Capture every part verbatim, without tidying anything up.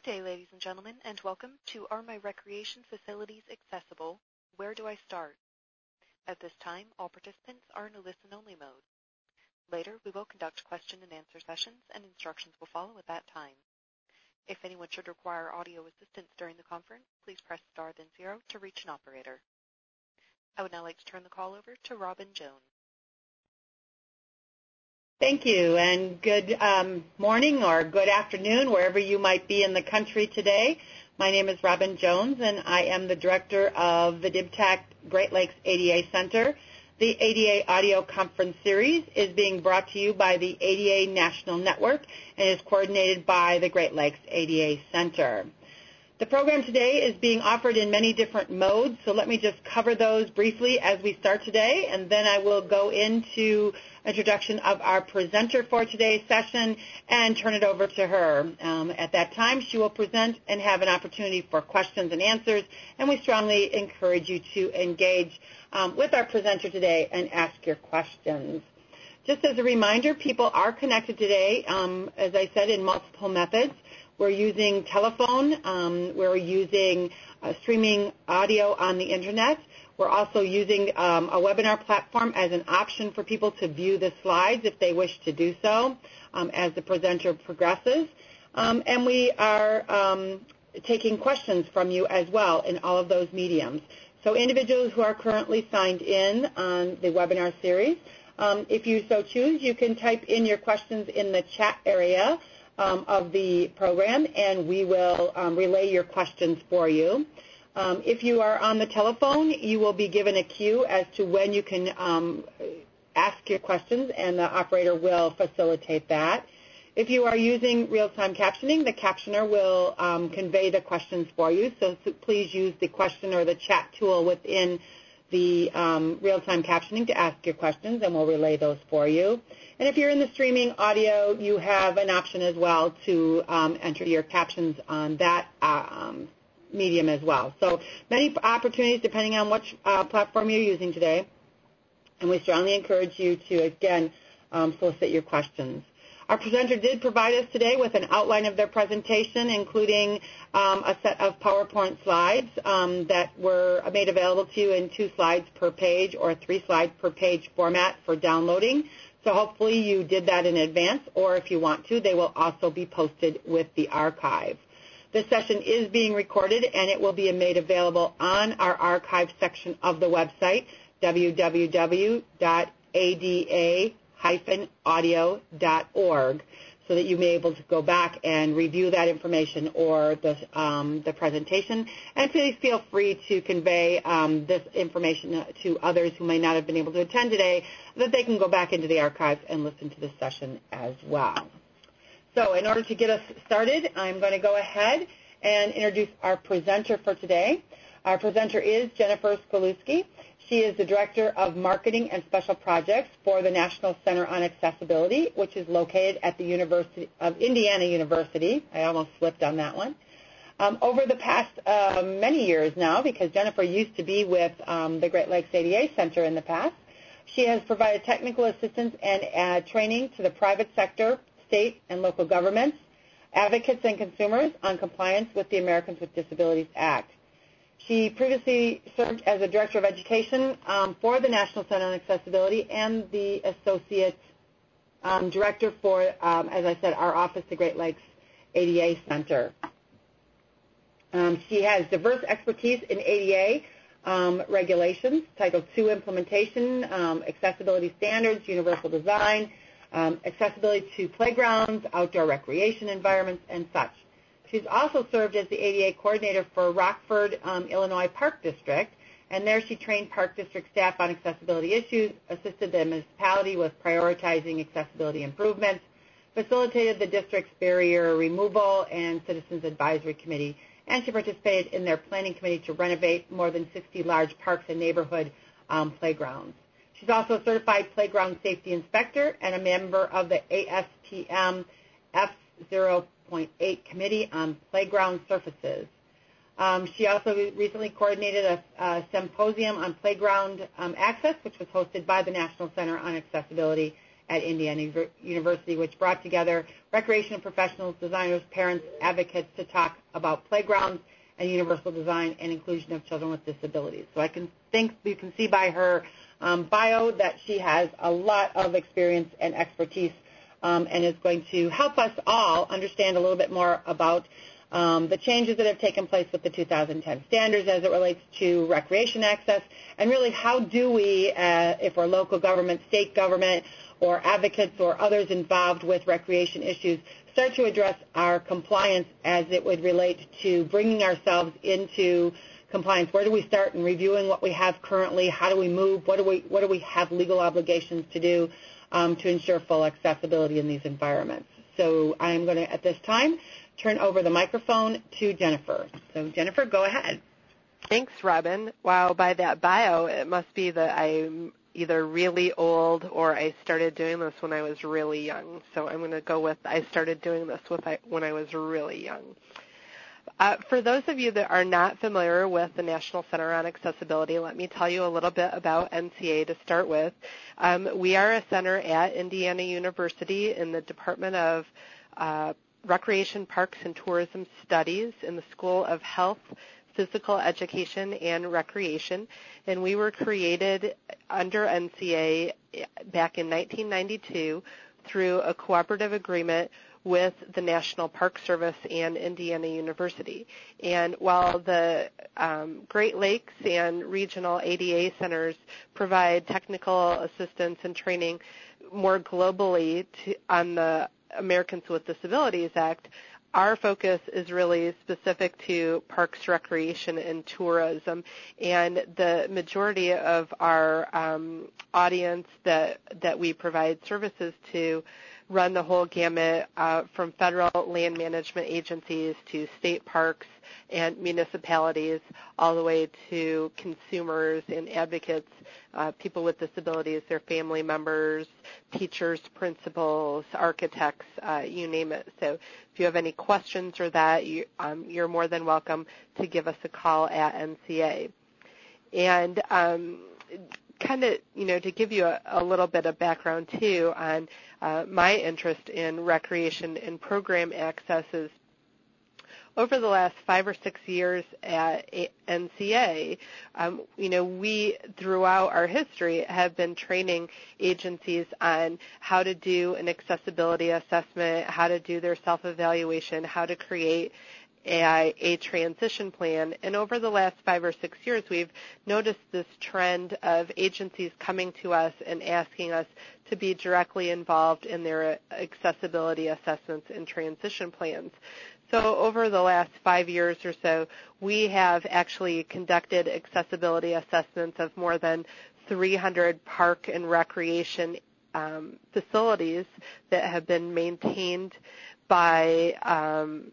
day, ladies and gentlemen, and welcome to Are My Recreation Facilities Accessible? Where do I start? At this time, all participants are in a listen-only mode. Later, we will conduct question and answer sessions, and instructions will follow at that time. If anyone should require audio assistance during the conference, please press star then zero to reach an operator. I would now like to turn the call over to Robin Jones. Thank you, and good um, morning or good afternoon, wherever you might be in the country today. My name is Robin Jones, and I am the director of the D B T A C Great Lakes A D A Center. The A D A audio conference series is being brought to you by the A D A National Network and is coordinated by the Great Lakes A D A Center. The program today is being offered in many different modes, so let me just cover those briefly as we start today, and then I will go into introduction of our presenter for today's session and turn it over to her. Um, at that time, she will present and have an opportunity for questions and answers, and we strongly encourage you to engage um, with our presenter today and ask your questions. Just as a reminder, people are connected today, um, as I said, in multiple methods. We're using telephone. Um, we're using uh, streaming audio on the Internet. We're also using um, a webinar platform as an option for people to view the slides if they wish to do so um, as the presenter progresses. Um, and we are um, taking questions from you as well in all of those mediums. So individuals who are currently signed in on the webinar series, um, if you so choose, you can type in your questions in the chat area Um, of the program, and we will um, relay your questions for you. Um, if you are on the telephone, you will be given a cue as to when you can um, ask your questions, and the operator will facilitate that. If you are using real-time captioning, the captioner will um, convey the questions for you, so, so please use the question or the chat tool within the um, real-time captioning to ask your questions, and we'll relay those for you. And if you're in the streaming audio, you have an option as well to um, enter your captions on that uh, um, medium as well. So many opportunities depending on which uh, platform you're using today, and we strongly encourage you to, again, um, solicit your questions. Our presenter did provide us today with an outline of their presentation, including um, a set of PowerPoint slides um, that were made available to you in two slides per page or three slides per page format for downloading. So hopefully you did that in advance, or if you want to, they will also be posted with the archive. This session is being recorded, and it will be made available on our archive section of the website, w w w dot a d a dash audio dot org, so that you may be able to go back and review that information or the, um, the presentation. And please feel free to convey um, this information to others who may not have been able to attend today, that they can go back into the archives and listen to this session as well. So in order to get us started, I'm going to go ahead and introduce our presenter for today. Our presenter is Jennifer Skaluski. She is the Director of Marketing and Special Projects for the National Center on Accessibility, which is located at the University of Indiana University. I almost slipped on that one. Um, over the past uh, many years now, because Jennifer used to be with um, the Great Lakes A D A Center in the past, she has provided technical assistance and uh, training to the private sector, state and local governments, advocates and consumers on compliance with the Americans with Disabilities Act. She previously served as a Director of Education um, for the National Center on Accessibility and the Associate um, Director for, um, as I said, our office, the Great Lakes A D A Center. Um, she has diverse expertise in A D A um, regulations, Title two implementation, um, accessibility standards, universal design, um, accessibility to playgrounds, outdoor recreation environments, and such. She's also served as the A D A coordinator for Rockford, um, Illinois Park District, and there she trained Park District staff on accessibility issues, assisted the municipality with prioritizing accessibility improvements, facilitated the district's barrier removal and citizens advisory committee, and she participated in their planning committee to renovate more than sixty large parks and neighborhood um, playgrounds. She's also a certified playground safety inspector and a member of the A S T M F zero point eight Committee on Playground Surfaces. Um, she also recently coordinated a, a symposium on playground um, access, which was hosted by the National Center on Accessibility at Indiana University, which brought together recreation professionals, designers, parents, advocates to talk about playgrounds and universal design and inclusion of children with disabilities. So I can think you can see by her um, bio that she has a lot of experience and expertise um, and is going to help us all understand a little bit more about um, the changes that have taken place with the two thousand ten standards as it relates to recreation access, and really how do we, uh, if we're local government, state government, or advocates or others involved with recreation issues, start to address our compliance as it would relate to bringing ourselves into compliance. Where do we start in reviewing what we have currently? How do we move? What do we, what do we have legal obligations to do um, to ensure full accessibility in these environments? So I'm going to, at this time, turn over the microphone to Jennifer. So Jennifer, go ahead. Thanks, Robin. Wow, by that bio, it must be that I'm either really old or I started doing this when I was really young. So I'm going to go with I started doing this with I, when I was really young. Uh, for those of you that are not familiar with the National Center on Accessibility, let me tell you a little bit about N C A to start with. Um, we are a center at Indiana University in the Department of uh, Recreation, Parks, and Tourism Studies in the School of Health, Physical Education, and Recreation, and we were created under N C A back in nineteen ninety-two through a cooperative agreement with the National Park Service and Indiana University. And while the um, Great Lakes and regional A D A centers provide technical assistance and training more globally to, on the Americans with Disabilities Act, our focus is really specific to parks, recreation, and tourism, and the majority of our um, audience that that we provide services to run the whole gamut uh, from federal land management agencies to state parks and municipalities, all the way to consumers and advocates, uh, people with disabilities, their family members, teachers, principals, architects, uh, you name it. So if you have any questions or that, you, um, you're more than welcome to give us a call at N C A. And um, kind of, you know, to give you a, a little bit of background, too, on uh, my interest in recreation and program access is over the last five or six years at N C A, um, you know, we, throughout our history, have been training agencies on how to do an accessibility assessment, how to do their self-evaluation, how to create A, a transition plan. And over the last five or six years, we've noticed this trend of agencies coming to us and asking us to be directly involved in their accessibility assessments and transition plans. So over the last five years or so, we have actually conducted accessibility assessments of more than three hundred park and recreation um, facilities that have been maintained by um,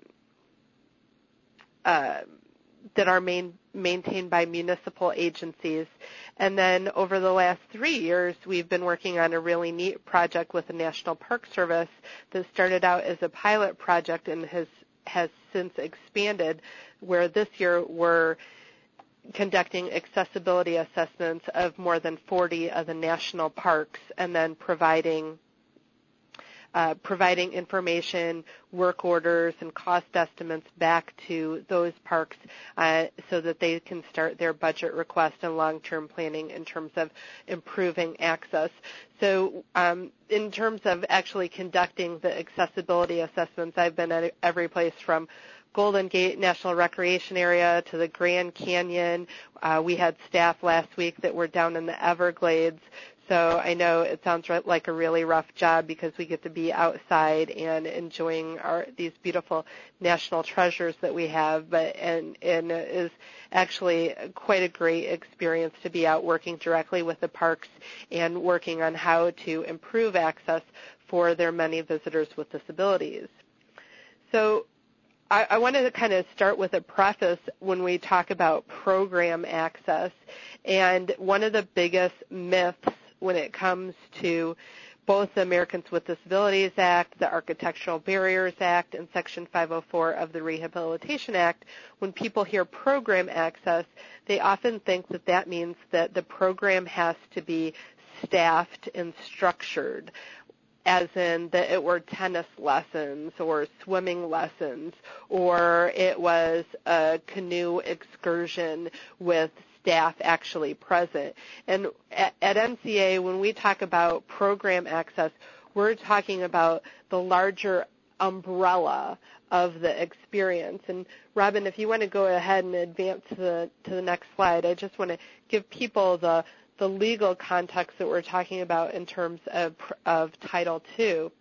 uh, that are main, maintained by municipal agencies. And then over the last three years, we've been working on a really neat project with the National Park Service that started out as a pilot project and has has since expanded, where this year we're conducting accessibility assessments of more than forty of the national parks, and then providing uh, providing information, work orders, and cost estimates back to those parks uh, so that they can start their budget request and long-term planning in terms of improving access. So um, in terms of actually conducting the accessibility assessments, I've been at every place from Golden Gate National Recreation Area to the Grand Canyon. Uh, we had staff last week that were down in the Everglades. So I know it sounds like a really rough job because we get to be outside and enjoying our these beautiful national treasures that we have, but and, and it is actually quite a great experience to be out working directly with the parks and working on how to improve access for their many visitors with disabilities. So I, I wanted to kind of start with a preface when we talk about program access, and one of the biggest myths when it comes to both the Americans with Disabilities Act, the Architectural Barriers Act, and Section five oh four of the Rehabilitation Act, when people hear program access, they often think that that means that the program has to be staffed and structured, as in that it were tennis lessons or swimming lessons, or it was a canoe excursion with staff actually present. And at, at M C A, when we talk about program access, we're talking about the larger umbrella of the experience. And Robin, if you want to go ahead and advance to the to the next slide, I just want to give people the the legal context that we're talking about in terms of of Title two.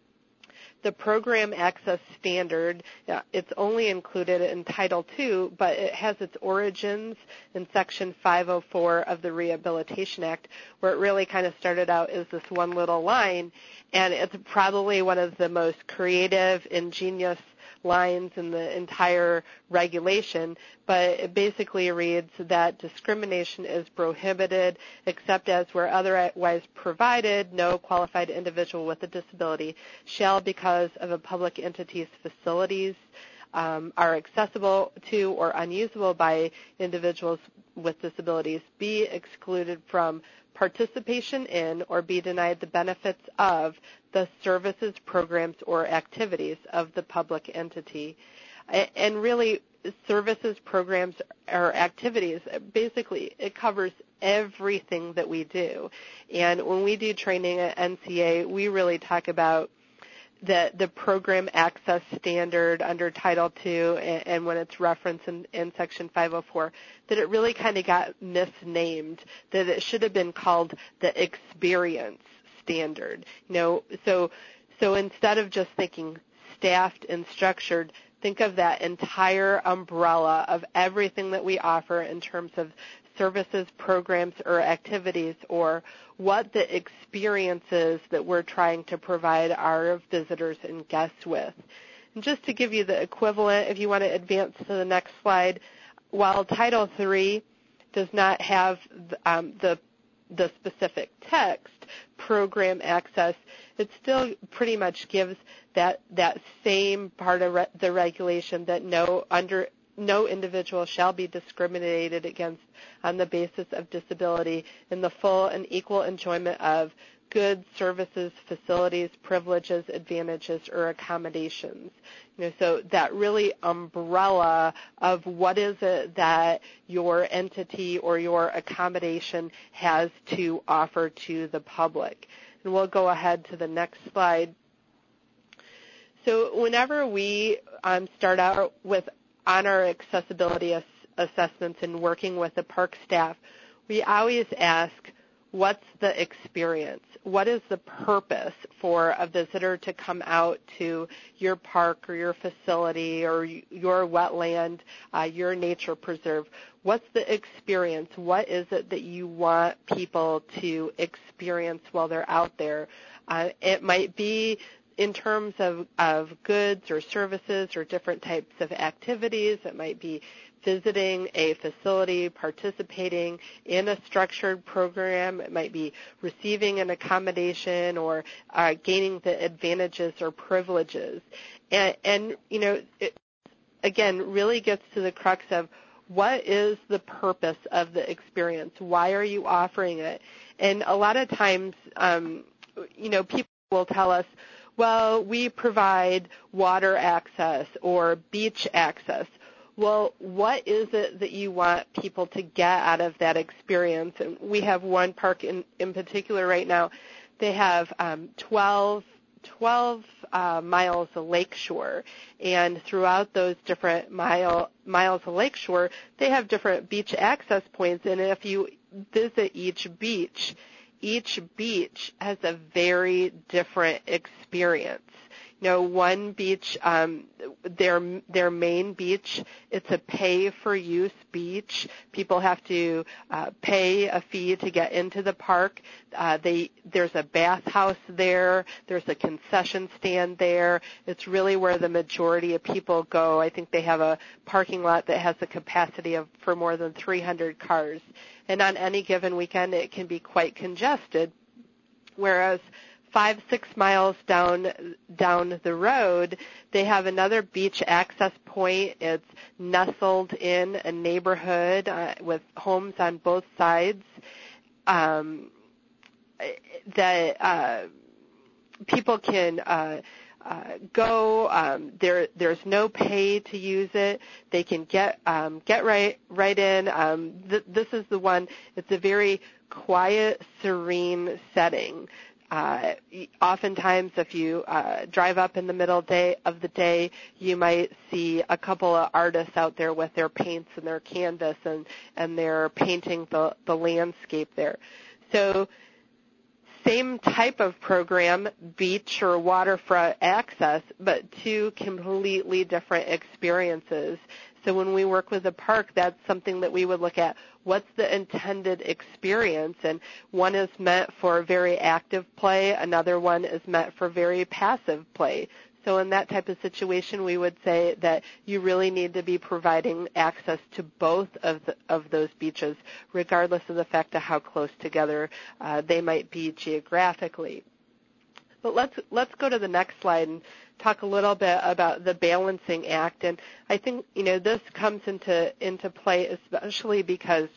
The Program Access Standard, it's only included in Title two, but it has its origins in Section five oh four of the Rehabilitation Act, where it really kind of started out as this one little line, and it's probably one of the most creative, ingenious lines in the entire regulation, but it basically reads that discrimination is prohibited except as where otherwise provided, no qualified individual with a disability shall, because of a public entity's facilities, um, are accessible to or unusable by individuals with disabilities, be excluded from participation in or be denied the benefits of the services, programs, or activities of the public entity. And really, services, programs, or activities, basically it covers everything that we do. And when we do training at N C A, we really talk about the, the program access standard under Title two, and, and when it's referenced in, in Section five oh four, that it really kind of got misnamed, that it should have been called the experience standard. You know, so so instead of just thinking staffed and structured, think of that entire umbrella of everything that we offer in terms of services, programs, or activities, or what the experiences that we're trying to provide our visitors and guests with. And just to give you the equivalent, if you want to advance to the next slide, while Title three does not have um, the the specific text, program access, it still pretty much gives that that same part of re- the regulation that no under no individual shall be discriminated against on the basis of disability in the full and equal enjoyment of goods, services, facilities, privileges, advantages, or accommodations. You know, so that really umbrella of what is it that your entity or your accommodation has to offer to the public. And we'll go ahead to the next slide. So whenever we um, start out with on our accessibility ass- assessments and working with the park staff, we always ask, what's the experience? What is the purpose for a visitor to come out to your park or your facility or your wetland, uh, your nature preserve? What's the experience? What is it that you want people to experience while they're out there? Uh, it might be in terms of, of goods or services or different types of activities. It might be visiting a facility, participating in a structured program. It might be receiving an accommodation or uh, gaining the advantages or privileges. And, and you know, it, again, really gets to the crux of what is the purpose of the experience? Why are you offering it? And a lot of times, um, you know, people will tell us, well, we provide water access or beach access. Well, what is it that you want people to get out of that experience? And we have one park in, in particular right now. They have um, twelve, twelve uh, miles of lakeshore, and throughout those different mile, miles of lakeshore, they have different beach access points, and if you visit each beach, each beach has a very different experience. You know, one beach, um, their their main beach, it's a pay-for-use beach. People have to uh, pay a fee to get into the park. Uh, they there's a bathhouse there. There's a concession stand there. It's really where the majority of people go. I think they have a parking lot that has a capacity of for more than three hundred cars. And on any given weekend, it can be quite congested, whereas five, six miles down down the road, they have another beach access point. It's nestled in a neighborhood uh, with homes on both sides. Um, that uh, people can uh, uh, go. Um, there, there's no pay to use it. They can get um, get right right in. Um, th- this is the one. It's a very quiet, serene setting. Uh, oftentimes, if you uh, drive up in the middle day of the day, you might see a couple of artists out there with their paints and their canvas, and, and they're painting the, the landscape there. So same type of program, beach or waterfront access, but two completely different experiences. So when we work with a park, that's something that we would look at. What's the intended experience? And one is meant for very active play. Another one is meant for very passive play. So in that type of situation, we would say that you really need to be providing access to both of, the, of those beaches, regardless of the fact of how close together uh, they might be geographically. But let's let's go to the next slide and talk a little bit about the balancing act. And I think, you know, this comes into into play especially because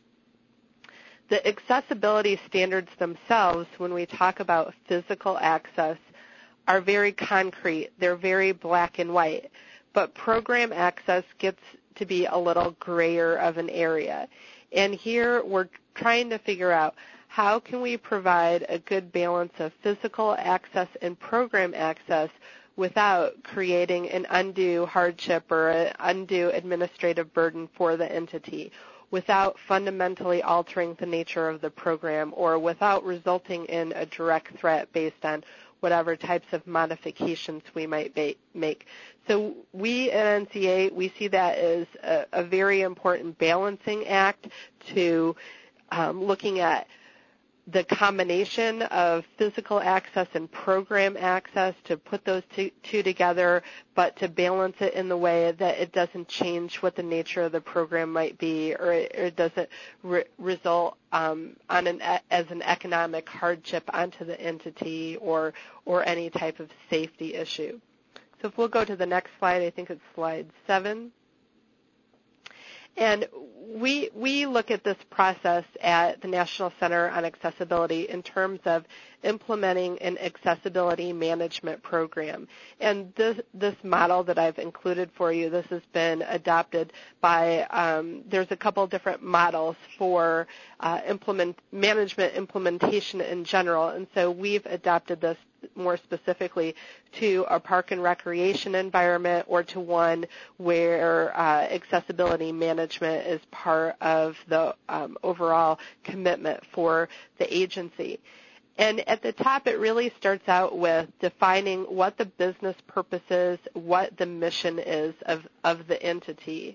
the accessibility standards themselves, when we talk about physical access, are very concrete. They're very black and white. But program access gets to be a little grayer of an area. And here we're trying to figure out, how can we provide a good balance of physical access and program access without creating an undue hardship or an undue administrative burden for the entity, without fundamentally altering the nature of the program, or without resulting in a direct threat based on whatever types of modifications we might ba- make. So we at N C A, we see that as a, a very important balancing act to um, looking at the combination of physical access and program access, to put those two, two together, but to balance it in the way that it doesn't change what the nature of the program might be, or it, or it doesn't re- result um, on an, as an economic hardship onto the entity, or or any type of safety issue. So if we'll go to the next slide, I think it's slide seven. And we we look at this process at the National Center on Accessibility in terms of implementing an accessibility management program. And this this model that I've included for you, this has been adopted by, um, there's a couple different models for uh, implement management implementation in general. And so we've adopted this more specifically to a park and recreation environment, or to one where uh, accessibility management is part of the um, overall commitment for the agency. And at the top, it really starts out with defining what the business purpose is, what the mission is of, of the entity.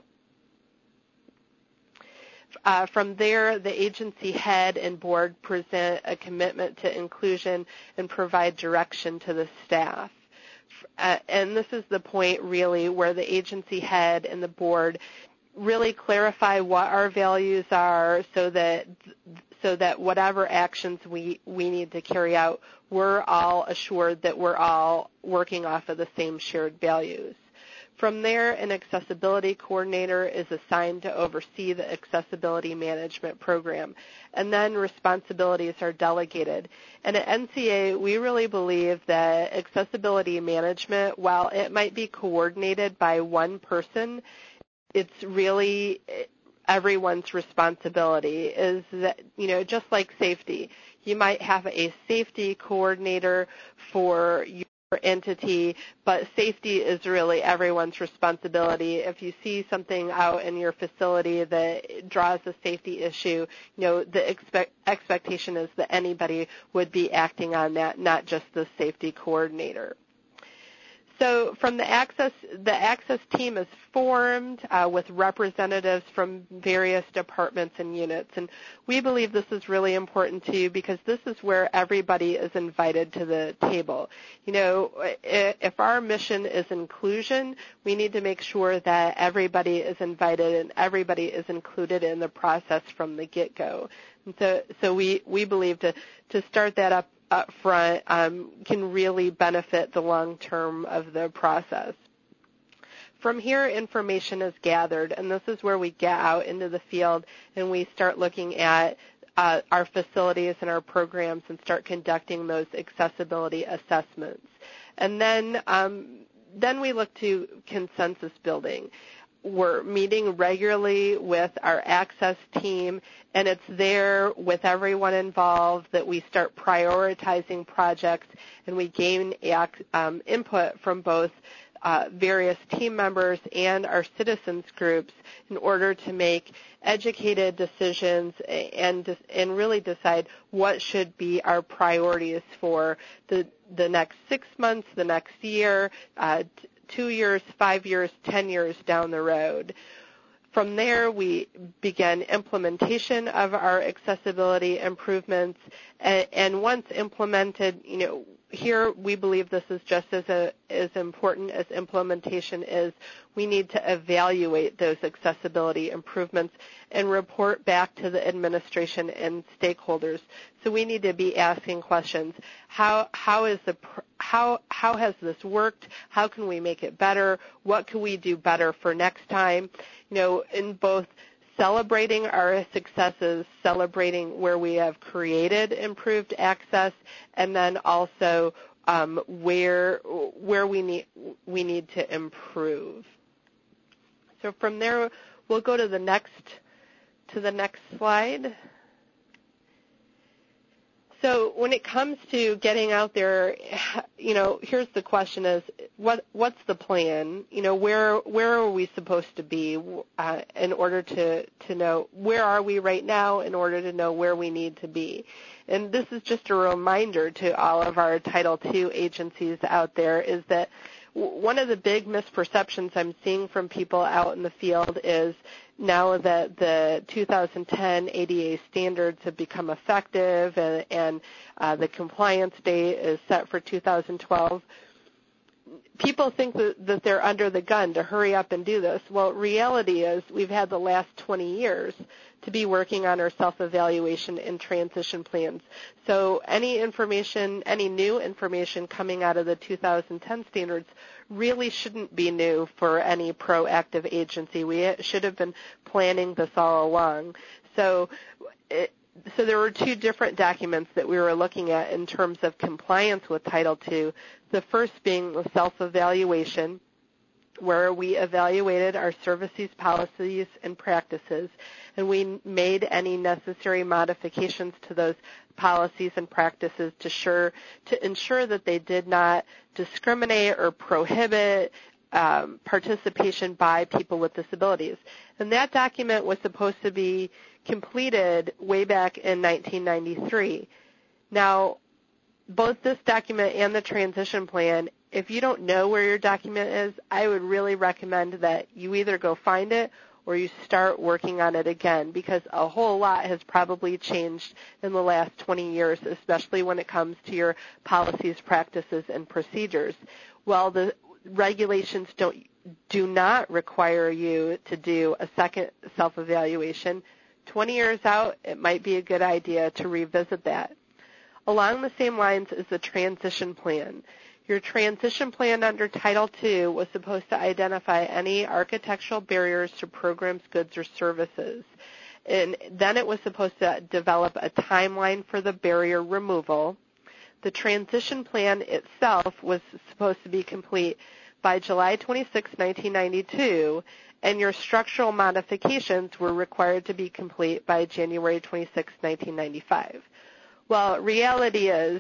Uh, from there, the agency head and board present a commitment to inclusion and provide direction to the staff. Uh, and this is the point, really, where the agency head and the board really clarify what our values are, so that so that whatever actions we, we need to carry out, we're all assured that we're all working off of the same shared values. From there, an accessibility coordinator is assigned to oversee the accessibility management program, and then responsibilities are delegated. And at N C A, we really believe that accessibility management, while it might be coordinated by one person, it's really everyone's responsibility. Is that, you know, just like safety, you might have a safety coordinator for your entity, but safety is really everyone's responsibility. If you see something out in your facility that draws a safety issue, you know, the expect, expectation is that anybody would be acting on that, not just the safety coordinator. So from the access, the access team is formed uh, with representatives from various departments and units. And we believe this is really important too, because this is where everybody is invited to the table. You know, if our mission is inclusion, we need to make sure that everybody is invited and everybody is included in the process from the get-go. And so, so we, we believe to, to start that up up front um, can really benefit the long term of the process. From here, information is gathered, and this is where we get out into the field and we start looking at uh, our facilities and our programs and start conducting those accessibility assessments. And then, um, then we look to consensus building. We're meeting regularly with our access team, and it's there with everyone involved that we start prioritizing projects, and we gain um, input from both uh, various team members and our citizens groups in order to make educated decisions and and really decide what should be our priorities for the the next six months, the next year, uh, two years, five years, ten years down the road. From there, we began implementation of our accessibility improvements, and, and once implemented, you know, here we believe this is just as a, as important as implementation is. We need to evaluate those accessibility improvements and report back to the administration and stakeholders. So we need to be asking questions. How how is the how how has this worked? How can we make it better? What can we do better for next time? You know, in both celebrating our successes, celebrating where we have created improved access, and then also um, where where we need we need to improve. So from there, we'll go to the next to the next slide. So when it comes to getting out there, you know, here's the question: is what what's the plan? You know, where where are we supposed to be uh, in order to to know where are we right now in order to know where we need to be? And this is just a reminder to all of our Title two agencies out there is that one of the big misperceptions I'm seeing from people out in the field is now that the two thousand ten A D A standards have become effective and, and uh, the compliance date is set for two thousand twelve, people think that, that they're under the gun to hurry up and do this. Well, reality is we've had the last twenty years to be working on our self-evaluation and transition plans. So any information, any new information coming out of the two thousand ten standards really shouldn't be new for any proactive agency. We should have been planning this all along. So it, so there were two different documents that we were looking at in terms of compliance with Title two. The first being the self-evaluation, where we evaluated our services, policies, and practices, and we made any necessary modifications to those policies and practices to, sure, to ensure that they did not discriminate or prohibit um, participation by people with disabilities. And that document was supposed to be completed way back in nineteen ninety-three. Now, both this document and the transition plan, if you don't know where your document is, I would really recommend that you either go find it or you start working on it again, because a whole lot has probably changed in the last twenty years, especially when it comes to your policies, practices, and procedures. While the regulations don't do not require you to do a second self-evaluation, twenty years out, it might be a good idea to revisit that. Along the same lines is the transition plan. Your transition plan under Title two was supposed to identify any architectural barriers to programs, goods, or services. And then it was supposed to develop a timeline for the barrier removal. The transition plan itself was supposed to be complete by July twenty-sixth, nineteen ninety-two, and your structural modifications were required to be complete by January twenty-sixth, nineteen ninety-five. Well, reality is,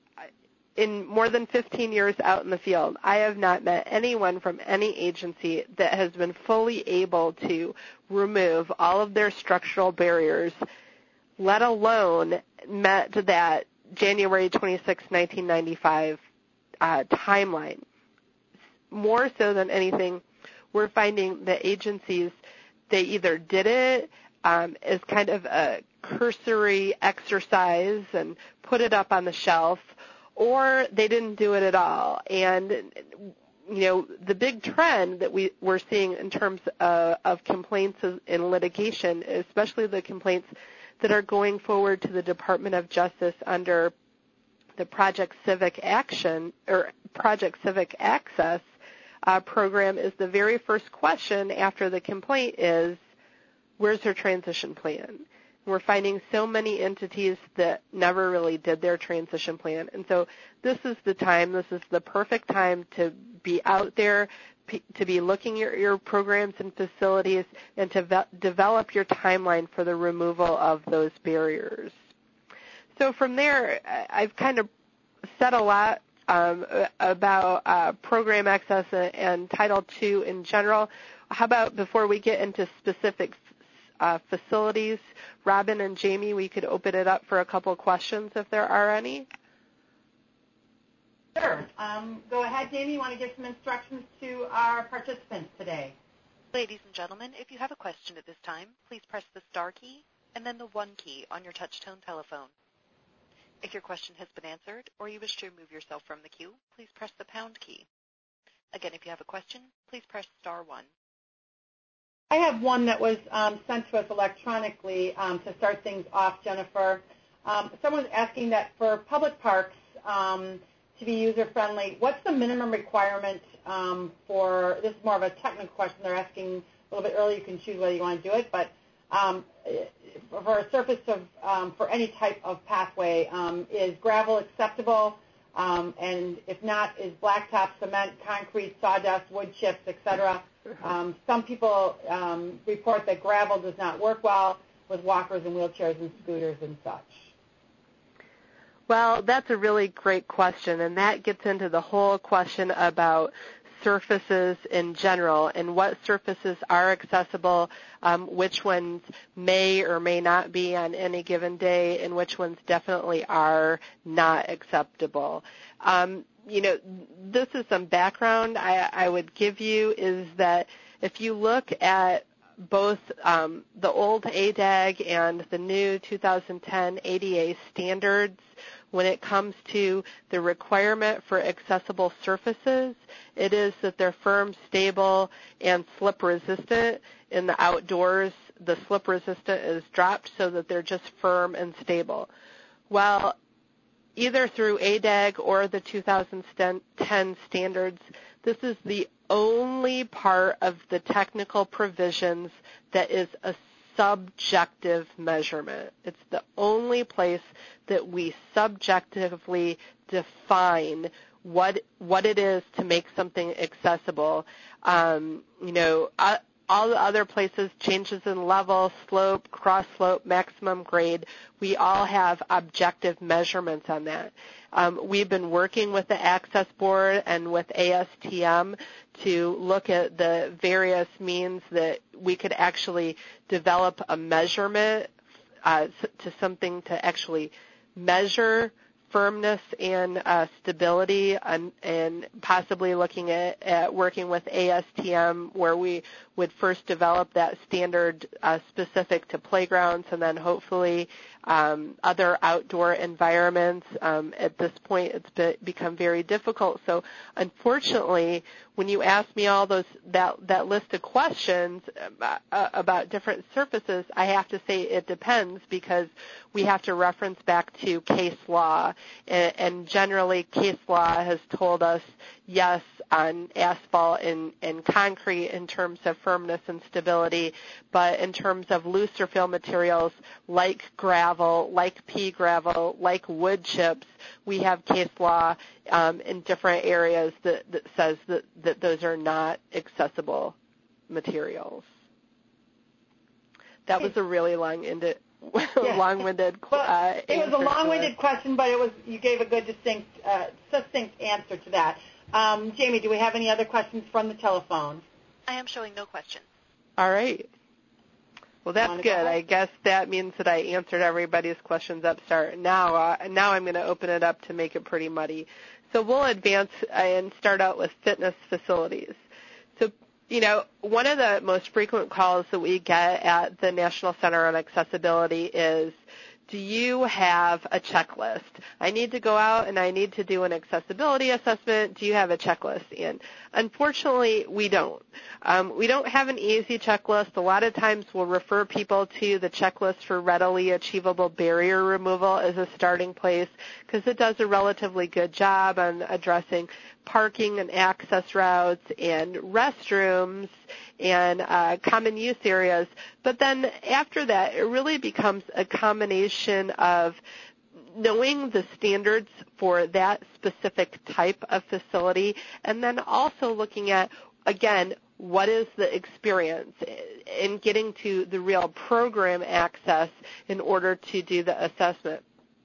in more than fifteen years out in the field, I have not met anyone from any agency that has been fully able to remove all of their structural barriers, let alone met that January twenty-sixth, nineteen ninety-five uh, timeline. More so than anything, we're finding that agencies, they either did it um, as kind of a cursory exercise and put it up on the shelf, or they didn't do it at all. And, you know, the big trend that we, we're seeing in terms of, of complaints in litigation, especially the complaints that are going forward to the Department of Justice under the Project Civic Action or Project Civic Access uh, program, is the very first question after the complaint is, where's her transition plan? We're finding so many entities that never really did their transition plan. And so this is the time, this is the perfect time to be out there, to be looking at your programs and facilities, and to ve- develop your timeline for the removal of those barriers. So from there, I've kind of said a lot um, about uh, program access and Title two in general. How about before we get into specific uh, facilities, Robin and Jamie, we could open it up for a couple questions if there are any. Sure. Um, go ahead, Jamie. You want to give some instructions to our participants today? Ladies and gentlemen, if you have a question at this time, please press the star key and then the one key on your touch-tone telephone. If your question has been answered or you wish to remove yourself from the queue, please press the pound key. Again, if you have a question, please press star one. I have one that was um, sent to us electronically um, to start things off, Jennifer. Um, someone's asking that for public parks um, to be user-friendly, what's the minimum requirement um, for, this is more of a technical question, they're asking a little bit earlier, you can choose whether you want to do it, but um, for a surface of, um, for any type of pathway, um, is gravel acceptable? Um, and if not, is blacktop, cement, concrete, sawdust, wood chips, et cetera? Um, some people um, report that gravel does not work well with walkers and wheelchairs and scooters and such. Well, that's a really great question, and that gets into the whole question about surfaces in general and what surfaces are accessible, um, which ones may or may not be on any given day, and which ones definitely are not acceptable. Um, you know, this is some background I, I would give you is that if you look at both um, the old A D A G and the new two thousand ten A D A standards, when it comes to the requirement for accessible surfaces, it is that they're firm, stable, and slip-resistant. In the outdoors, the slip-resistant is dropped so that they're just firm and stable. Well, either through A D A G or the two thousand ten standards, this is the only part of the technical provisions that is a subjective measurement. It's the only place that we subjectively define what what it is to make something accessible. Um, you know, uh, all the other places, changes in level, slope, cross slope, maximum grade, we all have objective measurements on that. Um, we've been working with the Access Board and with A S T M to look at the various means that we could actually develop a measurement uh, to something to actually measure firmness and uh, stability, and, and possibly looking at, at working with A S T M where we would first develop that standard uh, specific to playgrounds and then hopefully um, other outdoor environments. Um, at this point, it's be, become very difficult. So unfortunately, when you ask me all those that, that list of questions about, uh, about different surfaces, I have to say it depends because we have to reference back to case law. And, and generally, case law has told us yes on asphalt and, and concrete in terms of firmness and stability, but in terms of looser fill materials like gravel, like pea gravel, like wood chips, we have case law um, in different areas that, that says that, that those are not accessible materials. That was a really long-winded, yeah. long-winded well, uh, It was a long-winded question, but it was you gave a good, distinct, uh, succinct answer to that. Um, Jamie, do we have any other questions from the telephone? I am showing no questions. All right. Well, that's good. Go I guess that means that I answered everybody's questions up start. Now, uh, now I'm going to open it up to make it pretty muddy. So we'll advance and start out with fitness facilities. So, you know, one of the most frequent calls that we get at the National Center on Accessibility is, do you have a checklist? I need to go out and I need to do an accessibility assessment. Do you have a checklist? And unfortunately, we don't. Um, we don't have an easy checklist. A lot of times we'll refer people to the checklist for readily achievable barrier removal as a starting place because it does a relatively good job on addressing parking and access routes and restrooms and uh, common use areas. But then after that, it really becomes a combination of knowing the standards for that specific type of facility, and then also looking at, again, what is the experience in getting to the real program access in order to do the assessment.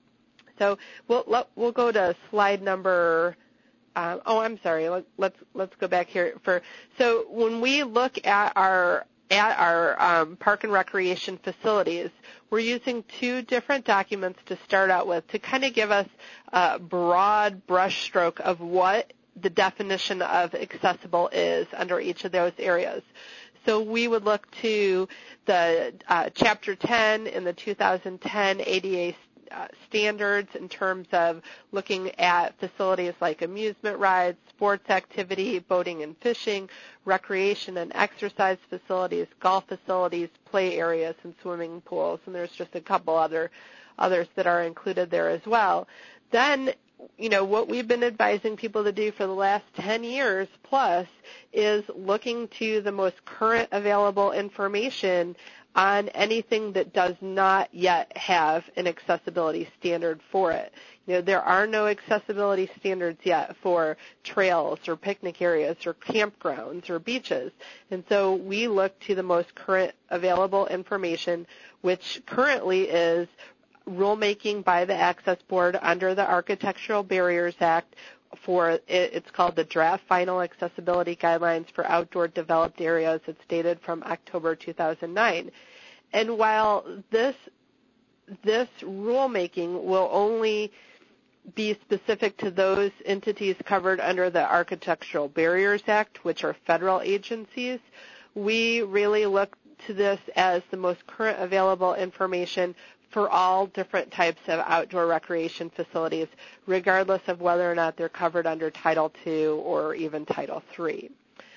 So we'll, let, we'll go to slide number, um, oh, I'm sorry, Let, let's, let's go back here. For So when we look at our at our um, park and recreation facilities, we're using two different documents to start out with to kind of give us a broad brushstroke of what the definition of accessible is under each of those areas. So we would look to the uh, Chapter ten in the two thousand ten A D A uh, standards in terms of looking at facilities like amusement rides, sports activity, boating and fishing, recreation and exercise facilities, golf facilities, play areas, and swimming pools. And there's just a couple other others that are included there as well. Then, you know, what we've been advising people to do for the last ten years plus is looking to the most current available information on anything that does not yet have an accessibility standard for it. You know, there are no accessibility standards yet for trails or picnic areas or campgrounds or beaches. And so we look to the most current available information, which currently is rulemaking by the Access Board under the Architectural Barriers Act for, it's called the Draft Final Accessibility Guidelines for Outdoor Developed Areas. It's dated from October two thousand nine. And while this, this rulemaking will only be specific to those entities covered under the Architectural Barriers Act, which are federal agencies, we really look to this as the most current available information for all different types of outdoor recreation facilities, regardless of whether or not they're covered under Title two or even Title three.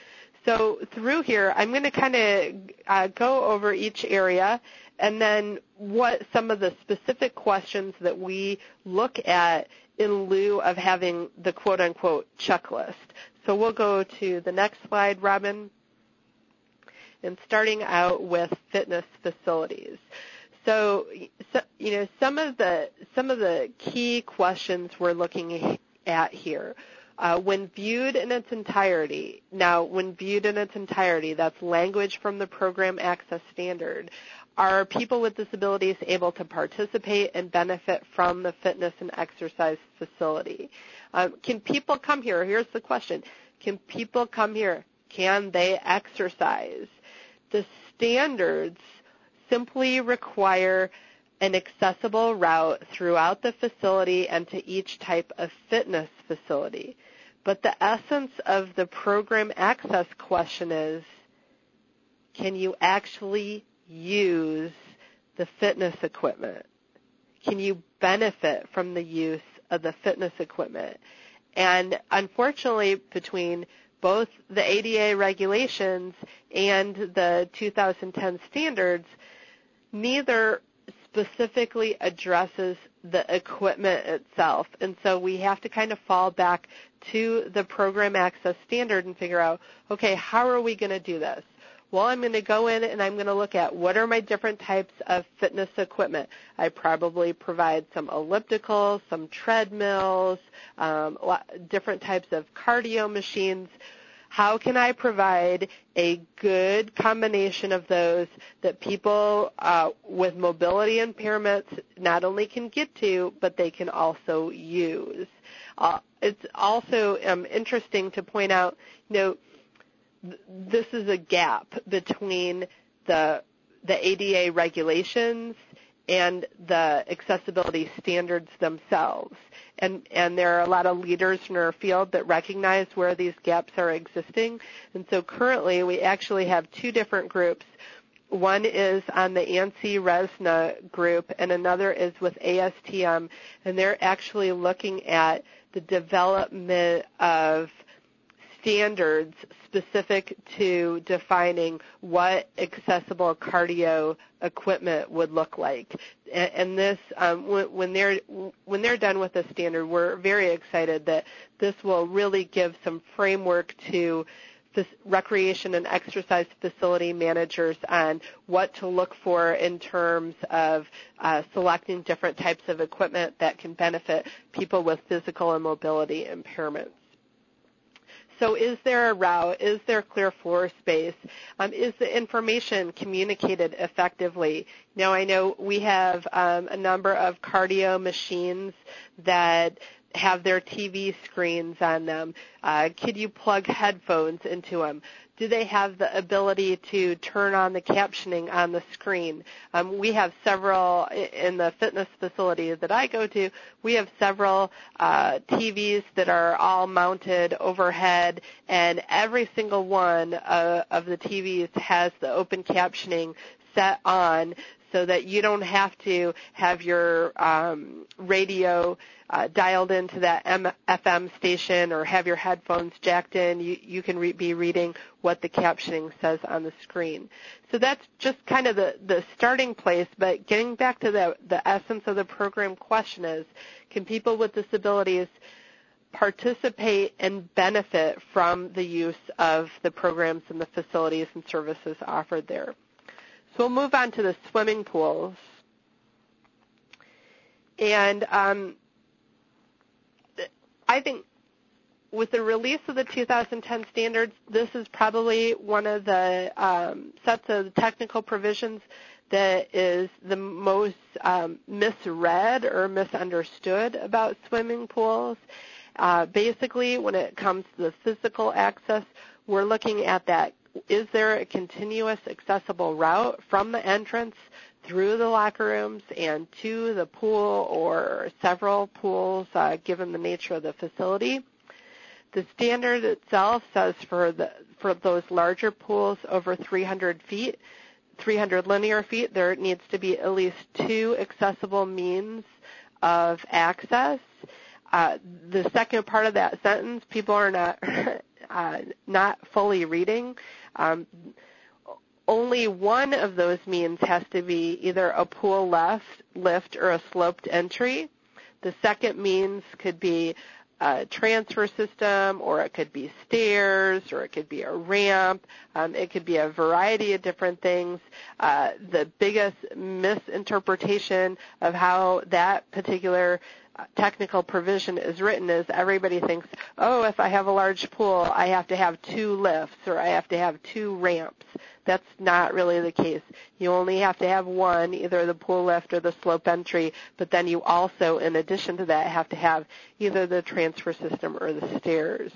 So through here, I'm going to kind of uh, go over each area and then what some of the specific questions that we look at in lieu of having the quote-unquote checklist. So we'll go to the next slide, Robin, and starting out with fitness facilities. So, so, you know, some of the some of the key questions we're looking at here, uh, when viewed in its entirety. Now, when viewed in its entirety, that's language from the Program Access Standard. Are people with disabilities able to participate and benefit from the fitness and exercise facility? Um, can people come here? Here's the question: can people come here? Can they exercise? The standards simply require an accessible route throughout the facility and to each type of fitness facility. But the essence of the program access question is, can you actually use the fitness equipment? Can you benefit from the use of the fitness equipment? And unfortunately, between both the A D A regulations and the two thousand ten standards, neither specifically addresses the equipment itself. And so we have to kind of fall back to the program access standard and figure out, okay, how are we going to do this? Well, I'm going to go in and I'm going to look at what are my different types of fitness equipment. I probably provide some ellipticals, some treadmills, um, different types of cardio machines. How can I provide a good combination of those that people uh, with mobility impairments not only can get to, but they can also use? Uh, it's also um, interesting to point out, you know, th- this is a gap between the the A D A regulations and the accessibility standards themselves. And, and there are a lot of leaders in our field that recognize where these gaps are existing. And so currently we actually have two different groups. One is on the ANSI RESNA group, and another is with A S T M, and they're actually looking at the development of standards specific to defining what accessible cardio equipment would look like. And this, um, when they're when they're done with the standard, we're very excited that this will really give some framework to recreation and exercise facility managers on what to look for in terms of uh, selecting different types of equipment that can benefit people with physical and mobility impairments. So is there a route? Is there clear floor space? Um, is the information communicated effectively? Now, I know we have um, a number of cardio machines that have their T V screens on them. Uh, could you plug headphones into them? Do they have the ability to turn on the captioning on the screen? Um, we have several, in the fitness facility that I go to, we have several uh, T Vs that are all mounted overhead, and every single one uh, of the T Vs has the open captioning set on so that you don't have to have your um, radio uh, dialed into that M- F M station or have your headphones jacked in. You, you can re- be reading what the captioning says on the screen. So that's just kind of the, the starting place, but getting back to the, the essence of the program question is, can people with disabilities participate and benefit from the use of the programs and the facilities and services offered there? So we'll move on to the swimming pools. And um, I think with the release of the two thousand ten standards, this is probably one of the um, sets of technical provisions that is the most um, misread or misunderstood about swimming pools. Uh, basically, when it comes to the physical access, we're looking at that. Is there a continuous accessible route from the entrance through the locker rooms and to the pool or several pools, uh, given the nature of the facility? The standard itself says for the for those larger pools over three hundred feet, three hundred linear feet, there needs to be at least two accessible means of access. Uh, the second part of that sentence, people are not uh, not fully reading. Um, only one of those means has to be either a pool left, lift or a sloped entry. The second means could be a transfer system, or it could be stairs, or it could be a ramp. Um, it could be a variety of different things. Uh, the biggest misinterpretation of how that particular technical provision is written is everybody thinks, oh, if I have a large pool, I have to have two lifts or I have to have two ramps. That's not really the case. You only have to have one, either the pool lift or the slope entry, but then you also, in addition to that, have to have either the transfer system or the stairs.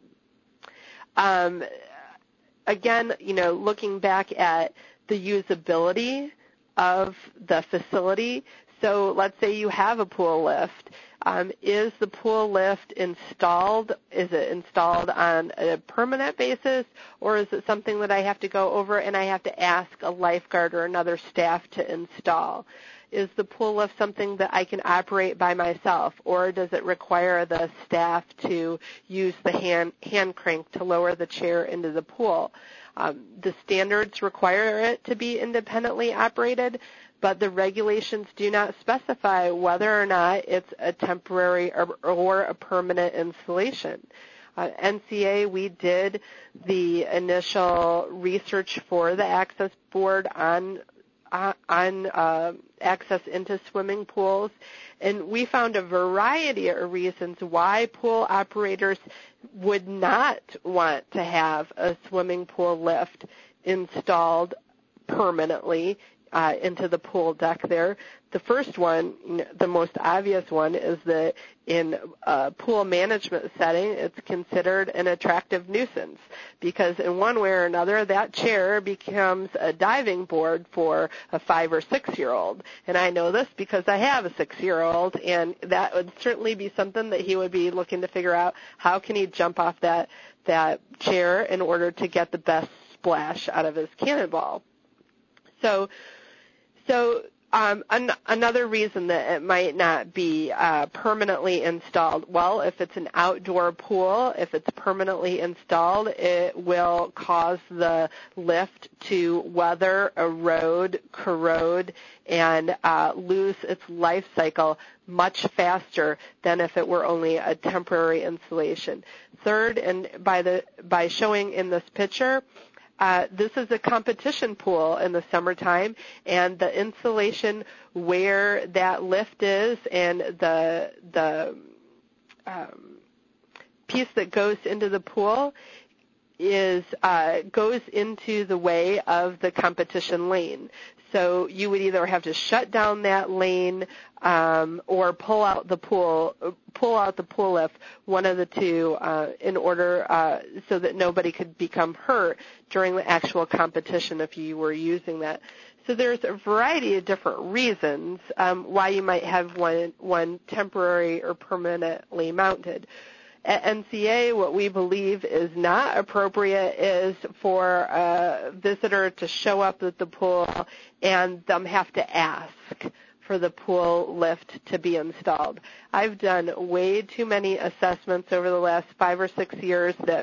Um, again, you know, looking back at the usability of the facility, so let's say you have a pool lift. Um, is the pool lift installed? Is it installed on a permanent basis, or is it something that I have to go over and I have to ask a lifeguard or another staff to install? Is the pool lift something that I can operate by myself, or does it require the staff to use the hand, hand crank to lower the chair into the pool? Um, the standards require it to be independently operated, but the regulations do not specify whether or not it's a temporary or, or a permanent installation. Uh, N C A, we did the initial research for the Access Board on uh, on uh, access into swimming pools, and we found a variety of reasons why pool operators would not want to have a swimming pool lift installed permanently Uh, into the pool deck there. The first one, the most obvious one, is that in a pool management setting, it's considered an attractive nuisance because in one way or another, that chair becomes a diving board for a five or six-year-old. And I know this because I have a six-year-old, and that would certainly be something that he would be looking to figure out, how can he jump off that, that chair in order to get the best splash out of his cannonball. So So Um, an- another reason that it might not be uh, permanently installed, well, if it's an outdoor pool, if it's permanently installed, it will cause the lift to weather, erode, corrode, and uh, lose its life cycle much faster than if it were only a temporary installation. Third, and by the by showing in this picture, Uh, this is a competition pool in the summertime, and the installation where that lift is and the the um, piece that goes into the pool is uh, goes into the way of the competition lane. So you would either have to shut down that lane um, or pull out the pool, pull out the pool lift, one of the two, uh, in order uh, so that nobody could become hurt during the actual competition if you were using that. So there's a variety of different reasons um, why you might have one, one temporary or permanently mounted. At N C A, what we believe is not appropriate is for a visitor to show up at the pool and them have to ask for the pool lift to be installed. I've done way too many assessments over the last five or six years that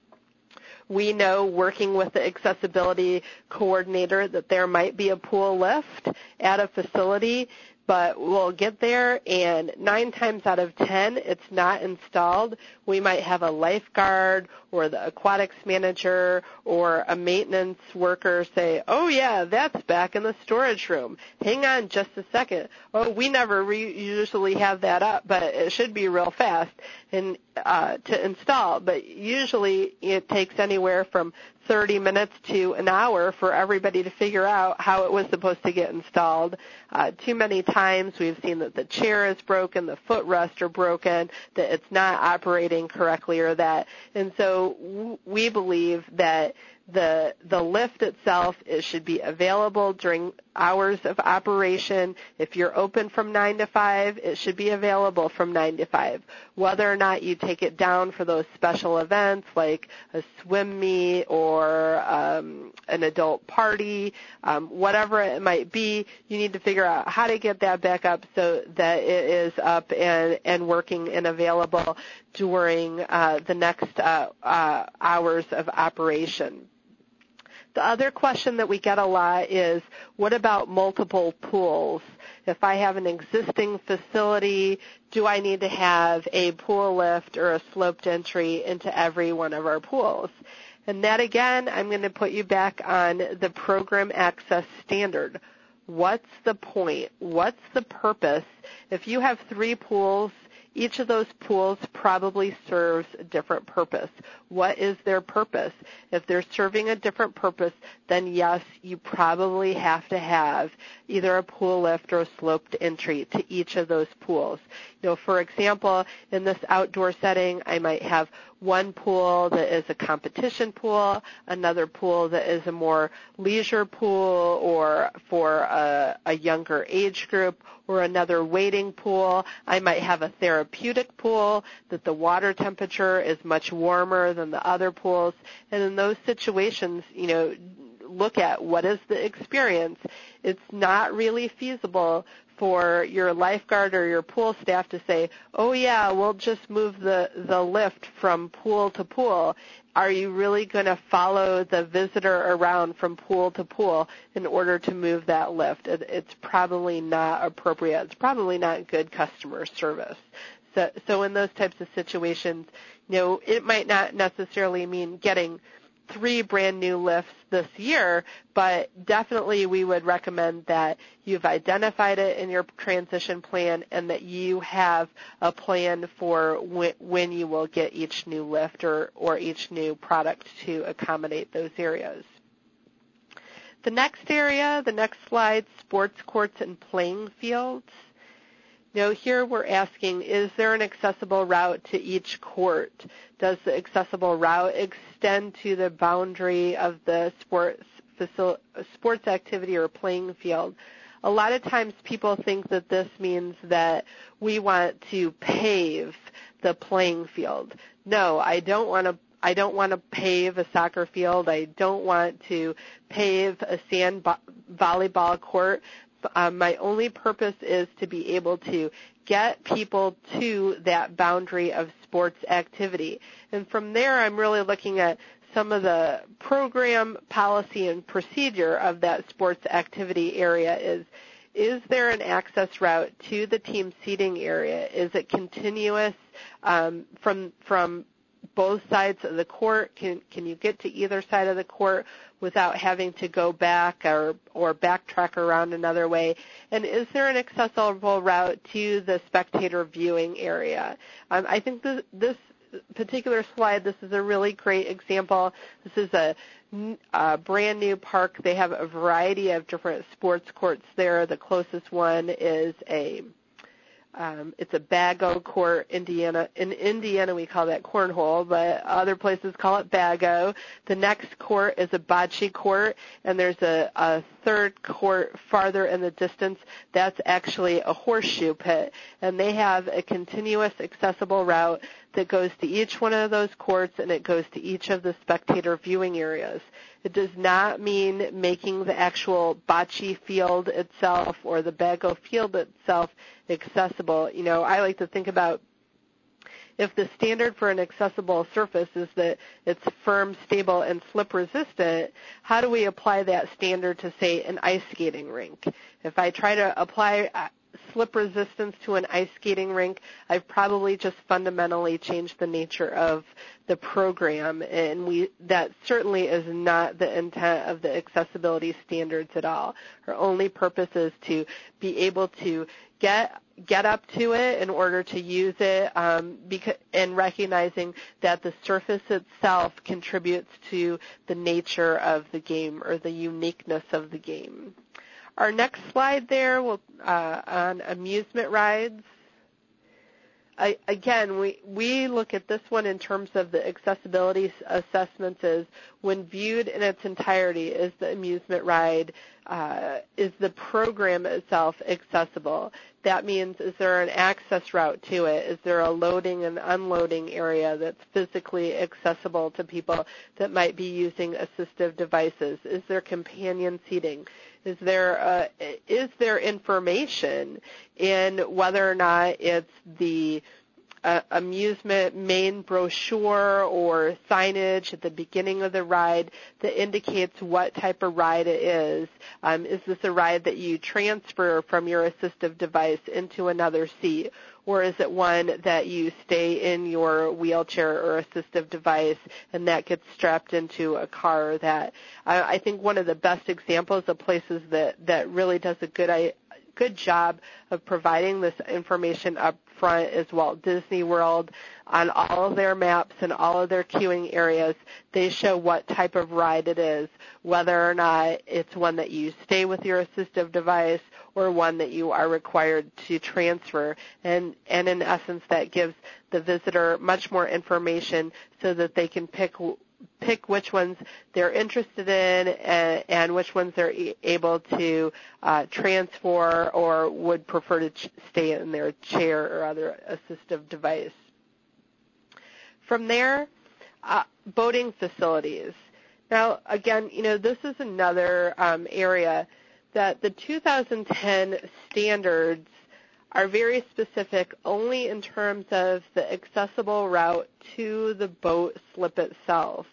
we know, working with the accessibility coordinator, that there might be a pool lift at a facility, but we'll get there, and nine times out of ten, it's not installed. We might have a lifeguard or the aquatics manager or a maintenance worker say, oh, yeah, that's back in the storage room. Hang on just a second. Oh, we never re- usually have that up, but it should be real fast and uh, to install. But usually it takes anywhere from thirty minutes to an hour for everybody to figure out how it was supposed to get installed. Uh, too many times we've seen that the chair is broken, the footrests are broken, that it's not operating correctly or that. And so w- we believe that the the lift itself, it should be available during hours of operation. If you're open from nine to five, it should be available from nine to five. Whether or not you take it down for those special events like a swim meet or um, an adult party, um, whatever it might be, you need to figure out how to get that back up so that it is up and, and working and available during uh, the next uh, uh, hours of operation. The other question that we get a lot is, what about multiple pools? If I have an existing facility, do I need to have a pool lift or a sloped entry into every one of our pools? And that, again, I'm going to put you back on the program access standard. What's the point? What's the purpose? If you have three pools, each of those pools probably serves a different purpose. What is their purpose? If they're serving a different purpose, then yes, you probably have to have either a pool lift or a sloped entry to each of those pools. You know, for example, in this outdoor setting, I might have one pool that is a competition pool, another pool that is a more leisure pool or for a, a younger age group, or another wading pool. I might have a therapeutic pool that the water temperature is much warmer than the other pools. And in those situations, you know, look at what is the experience. It's not really feasible for your lifeguard or your pool staff to say, oh, yeah, we'll just move the, the lift from pool to pool. Are you really going to follow the visitor around from pool to pool in order to move that lift? It, it's probably not appropriate. It's probably not good customer service. So, so in those types of situations, you know, it might not necessarily mean getting three brand new lifts this year, but definitely we would recommend that you've identified it in your transition plan and that you have a plan for when, when you will get each new lift or, or each new product to accommodate those areas. The next area, the next slide, sports courts and playing fields. Now here we're asking, is there an accessible route to each court? Does the accessible route extend to the boundary of the sports, facil- sports activity or playing field? A lot of times people think that this means that we want to pave the playing field. No, I don't want to I don't want to pave a soccer field. I don't want to pave a sand vo- volleyball court. Uh, my only purpose is to be able to get people to that boundary of sports activity. And from there, I'm really looking at some of the program, policy, and procedure of that sports activity area. Is Is there an access route to the team seating area? Is it continuous um, from from both sides of the court? Can can you get to either side of the court without having to go back or or backtrack around another way? And is there an accessible route to the spectator viewing area? Um, I think this, this particular slide, this is a really great example. This is a a brand new park. They have a variety of different sports courts there. The closest one is a um, it's a Bago court, Indiana. In Indiana, we call that cornhole, but other places call it Bago. The next court is a bocce court, and there's a, a third court farther in the distance. That's actually a horseshoe pit, and they have a continuous accessible route that goes to each one of those courts, and it goes to each of the spectator viewing areas. It does not mean making the actual bocce field itself or the Bago field itself accessible. You know, I like to think about if the standard for an accessible surface is that it's firm, stable, and slip resistant, how do we apply that standard to, say, an ice skating rink? If I try to apply slip resistance to an ice skating rink, I've probably just fundamentally changed the nature of the program, and we that certainly is not the intent of the accessibility standards at all. Our only purpose is to be able to get get up to it in order to use it, um, because, and recognizing that the surface itself contributes to the nature of the game or the uniqueness of the game. Our next slide there will uh, on amusement rides. I, again, we, we look at this one in terms of the accessibility assessments as when viewed in its entirety, is the amusement ride, uh, is the program itself accessible? That means, is there an access route to it? Is there a loading and unloading area that's physically accessible to people that might be using assistive devices? Is there companion seating? Is there uh, is there information in whether or not it's the uh, amusement main brochure or signage at the beginning of the ride that indicates what type of ride it is? Um, is this a ride that you transfer from your assistive device into another seat? Or is it one that you stay in your wheelchair or assistive device and that gets strapped into a car? That I, I think one of the best examples of places that, that really does a good I, good job of providing this information up front is Walt Disney World. On all of their maps and all of their queuing areas, they show what type of ride it is, whether or not it's one that you stay with your assistive device or one that you are required to transfer. And, and in essence, that gives the visitor much more information so that they can pick pick which ones they're interested in and, and which ones they're e- able to uh, transfer or would prefer to ch- stay in their chair or other assistive device. From there, uh, boating facilities. Now, again, you know, this is another um, area that the two thousand ten standards are very specific only in terms of the accessible route to the boat slip itself.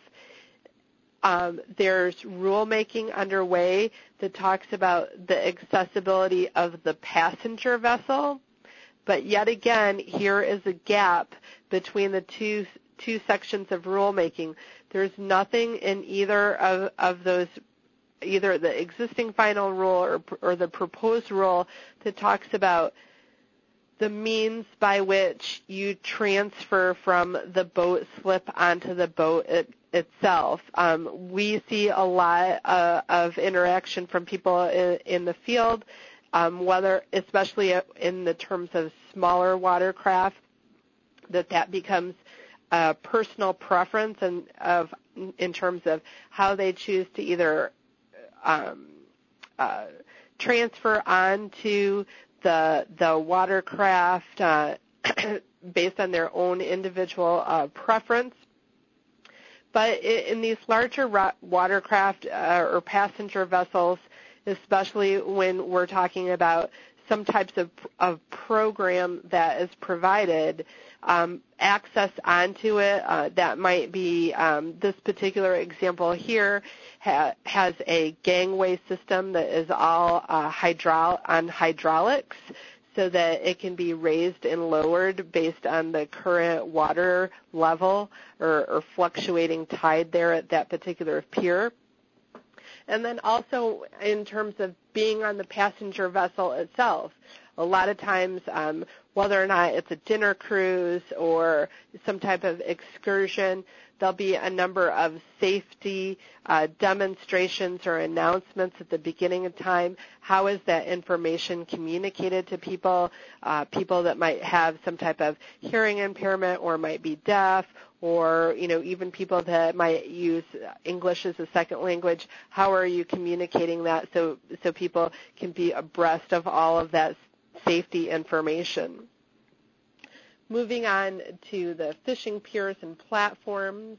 Um, there's rulemaking underway that talks about the accessibility of the passenger vessel, but yet again, here is a gap between the two two sections of rulemaking. There's nothing in either of, of those, either the existing final rule or, or the proposed rule, that talks about the means by which you transfer from the boat slip onto the boat it, itself. Um, we see a lot uh, of interaction from people in, in the field, um, whether, especially in the terms of smaller watercraft, that that becomes a personal preference and of in terms of how they choose to either um, uh, transfer onto the the watercraft uh, based on their own individual uh, preference. But in these larger watercraft uh, or passenger vessels, especially when we're talking about some types of, of program that is provided, um, access onto it. Uh, that might be um, this particular example here ha- has a gangway system that is all uh, hydro- on hydraulics, so that it can be raised and lowered based on the current water level or, or fluctuating tide there at that particular pier. And then also in terms of being on the passenger vessel itself, a lot of times um, whether or not it's a dinner cruise or some type of excursion, there'll be a number of safety uh, demonstrations or announcements at the beginning of time. How is that information communicated to people, uh, people that might have some type of hearing impairment or might be deaf, or, you know, even people that might use English as a second language? How are you communicating that so, so people can be abreast of all of that safety information? Moving on to the fishing piers and platforms.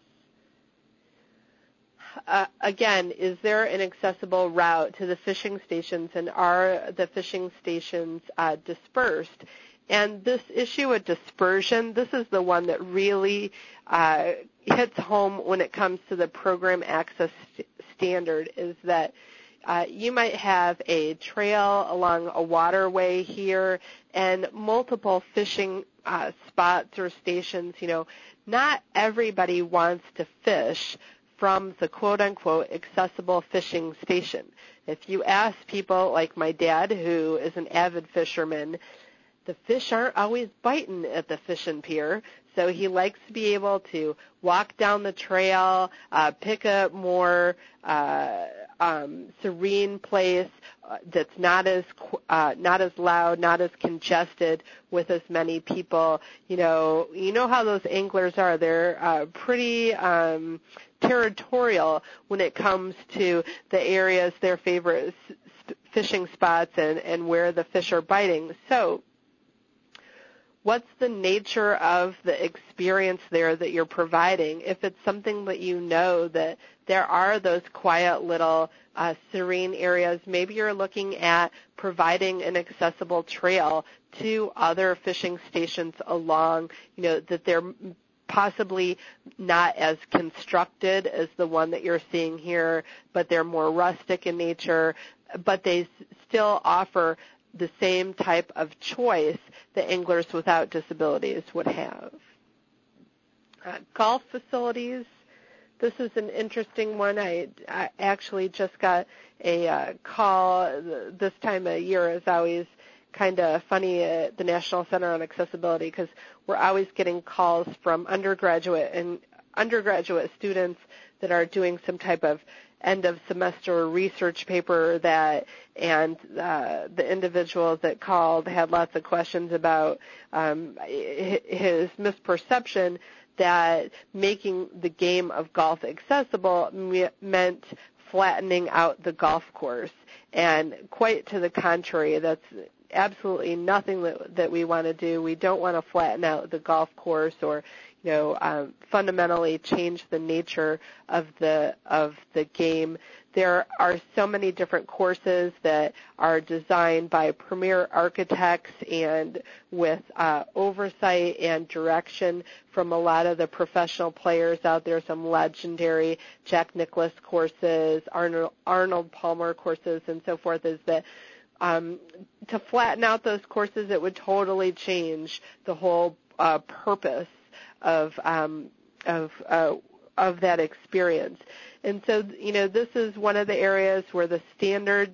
Uh, again, is there an accessible route to the fishing stations, and are the fishing stations uh, dispersed? And this issue of dispersion, this is the one that really uh, hits home when it comes to the program access st- standard, is that Uh, you might have a trail along a waterway here and multiple fishing uh, spots or stations. You know, not everybody wants to fish from the quote-unquote accessible fishing station. If you ask people like my dad, who is an avid fisherman, the fish aren't always biting at the fishing pier, so he likes to be able to walk down the trail, uh, pick a more uh, um, serene place uh, that's not as uh, not as loud, not as congested with as many people. You know, you know how those anglers are. They're uh, pretty um, territorial when it comes to the areas, their favorite s- fishing spots, and, and where the fish are biting. So what's the nature of the experience there that you're providing? If it's something that you know that there are those quiet little uh, serene areas, maybe you're looking at providing an accessible trail to other fishing stations along, you know, that they're possibly not as constructed as the one that you're seeing here, but they're more rustic in nature, but they still offer the same type of choice that anglers without disabilities would have. Uh, golf facilities, this is an interesting one. I, I actually just got a uh, call this time of year. Is always kind of funny at the National Center on Accessibility, because we're always getting calls from undergraduate and undergraduate students that are doing some type of end of semester research paper, that and uh, the individual that called had lots of questions about um, his misperception that making the game of golf accessible me- meant flattening out the golf course. And quite to the contrary, that's absolutely nothing that, that we want to do. We don't want to flatten out the golf course or, you know, um, fundamentally change the nature of the of the game. There are so many different courses that are designed by premier architects and with uh, oversight and direction from a lot of the professional players out there, some legendary Jack Nicklaus courses, Arnold, Arnold Palmer courses, and so forth, is that um, to flatten out those courses, it would totally change the whole uh, purpose of um, of uh, of that experience. And so, you know, this is one of the areas where the standards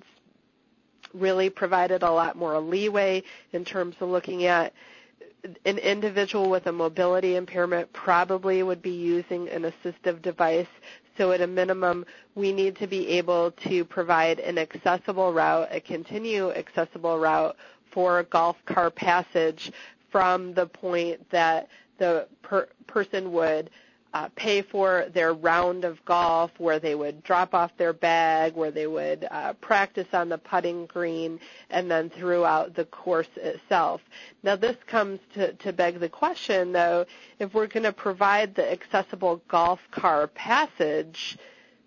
really provided a lot more leeway in terms of looking at an individual with a mobility impairment probably would be using an assistive device. So at a minimum, we need to be able to provide an accessible route, a continue accessible route for golf car passage from the point that the per- person would uh, pay for their round of golf, where they would drop off their bag, where they would uh, practice on the putting green, and then throughout the course itself. Now, this comes to, to beg the question, though, if we're going to provide the accessible golf car passage,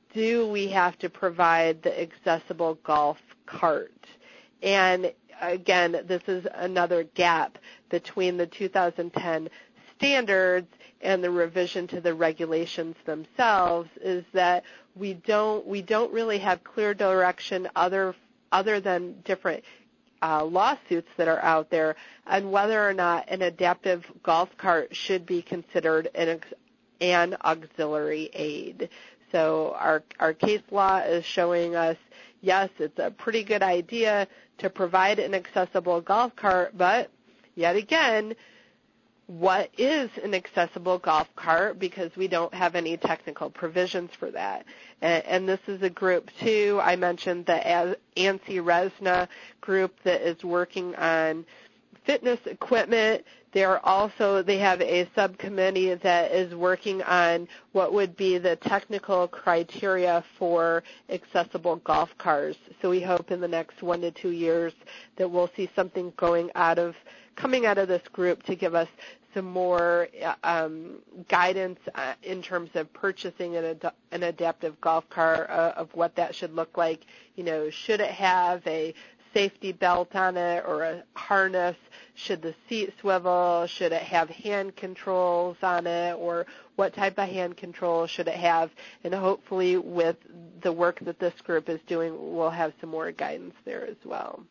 do we have to provide the accessible golf cart? And again, this is another gap between the two thousand ten standards and the revision to the regulations themselves, is that we don't we don't really have clear direction other other than different uh, lawsuits that are out there on whether or not an adaptive golf cart should be considered an, an auxiliary aid. So our our case law is showing us, yes, it's a pretty good idea to provide an accessible golf cart, but yet again, what is an accessible golf cart, because we don't have any technical provisions for that. And, and this is a group, too. I mentioned the ANSI RESNA group that is working on fitness equipment. They're also, they have a subcommittee that is working on what would be the technical criteria for accessible golf cars. So we hope in the next one to two years that we'll see something going out of, coming out of this group to give us some more um, guidance uh, in terms of purchasing an, ad- an adaptive golf car, uh, of what that should look like. You know, should it have a safety belt on it or a harness? Should the seat swivel? Should it have hand controls on it? Or what type of hand control should it have? And hopefully with the work that this group is doing, we'll have some more guidance there as well.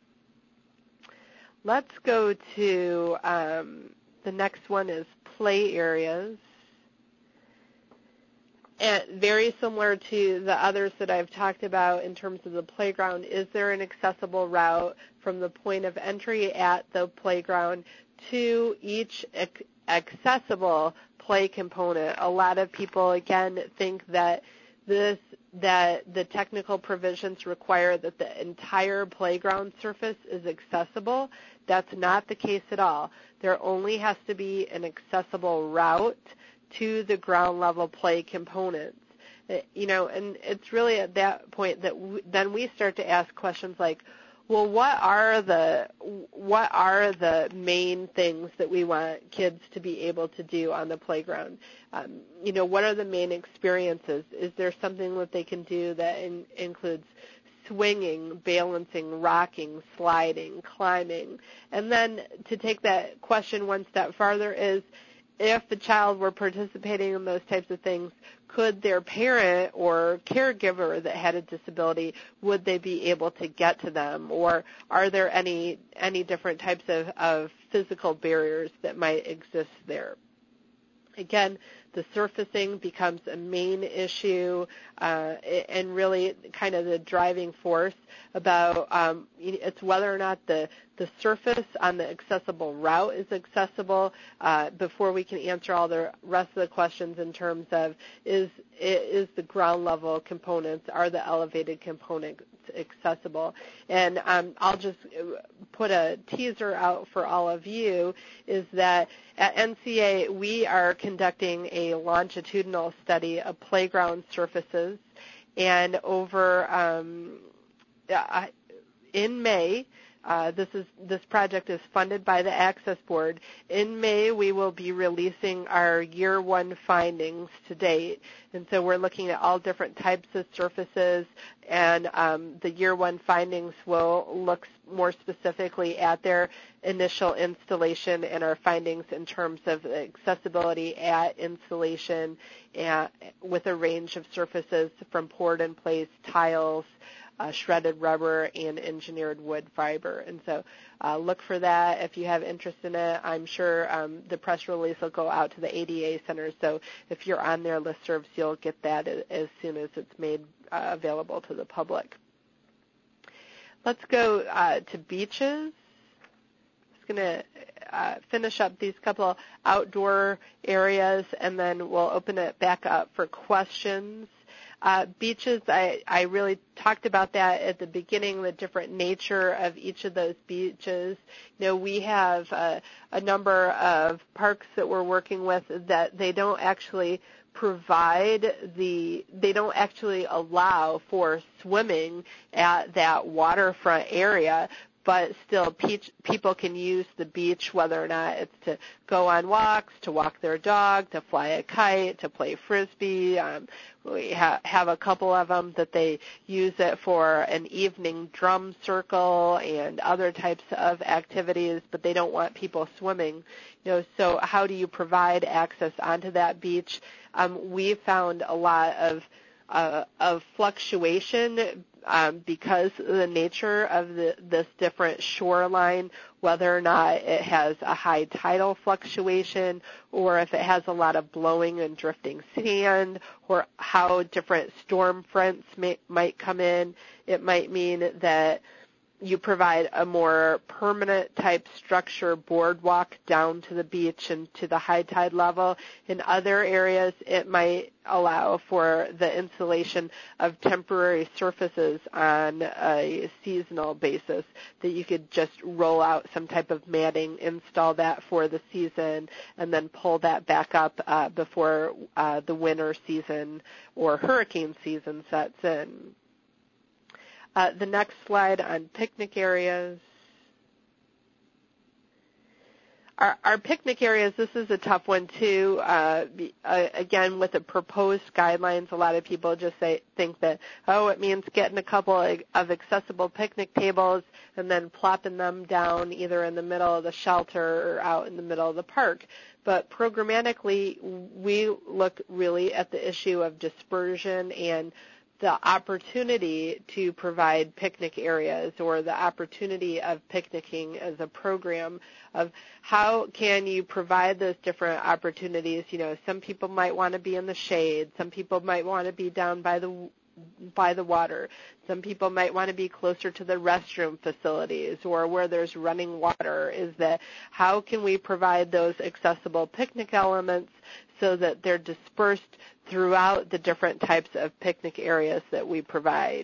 Let's go to um, the next one is play areas. And very similar to the others that I've talked about in terms of the playground, is there an accessible route from the point of entry at the playground to each ac- accessible play component? A lot of people, again, think that this that the technical provisions require that the entire playground surface is accessible. That's not the case at all. There only has to be an accessible route to the ground level play components. You know, and it's really at that point that w- then we start to ask questions like, well, what are the what are the main things that we want kids to be able to do on the playground? Um, you know, what are the main experiences? Is there something that they can do that in, includes swinging, balancing, rocking, sliding, climbing? And then to take that question one step farther is, if the child were participating in those types of things, could their parent or caregiver that had a disability, would they be able to get to them? Or are there any any different types of, of physical barriers that might exist there? Again, the surfacing becomes a main issue, uh, and really kind of the driving force about um, it's whether or not the, the surface on the accessible route is accessible uh, before we can answer all the rest of the questions in terms of is is the ground level components, are the elevated components accessible? And um, I'll just put a teaser out for all of you, is that at N C A we are conducting a longitudinal study of playground surfaces, and over um, in May, Uh, this is this project is funded by the Access Board. In May, we will be releasing our year one findings to date, and so we're looking at all different types of surfaces, and um, the year one findings will look more specifically at their initial installation and our findings in terms of accessibility at installation, and with a range of surfaces from poured in place tiles, Uh, shredded rubber, and engineered wood fiber. And so uh, look for that if you have interest in it. I'm sure um, the press release will go out to the A D A centers, so if you're on their listservs, you'll get that as soon as it's made uh, available to the public. Let's go uh, to beaches. I'm just going to uh, finish up these couple outdoor areas, and then we'll open it back up for questions. Uh, beaches, I, I really talked about that at the beginning, the different nature of each of those beaches. You know, we have a, a number of parks that we're working with that they don't actually provide the, they don't actually allow for swimming at that waterfront area, but still peach, people can use the beach, whether or not it's to go on walks, to walk their dog, to fly a kite, to play Frisbee. Um, we ha- have a couple of them that they use it for an evening drum circle and other types of activities, but they don't want people swimming. You know, so how do you provide access onto that beach? Um, we found a lot of uh, of fluctuation um, because of the nature of the, this different shoreline, whether or not it has a high tidal fluctuation or if it has a lot of blowing and drifting sand, or how different storm fronts may, might come in. It might mean that you provide a more permanent type structure boardwalk down to the beach and to the high tide level. In other areas, it might allow for the installation of temporary surfaces on a seasonal basis that you could just roll out some type of matting, install that for the season, and then pull that back up uh, before uh, the winter season or hurricane season sets in. Uh, the next slide on picnic areas. Our, our picnic areas, this is a tough one too. Uh, uh, again, with the proposed guidelines, a lot of people just say, think that, oh, it means getting a couple of accessible picnic tables and then plopping them down either in the middle of the shelter or out in the middle of the park. But programmatically, we look really at the issue of dispersion and the opportunity to provide picnic areas, or the opportunity of picnicking as a program, of how can you provide those different opportunities. You know, some people might want to be in the shade, some people might want to be down by the by the water, some people might want to be closer to the restroom facilities or where there's running water. Is that how can we provide those accessible picnic elements so that they're dispersed throughout the different types of picnic areas that we provide.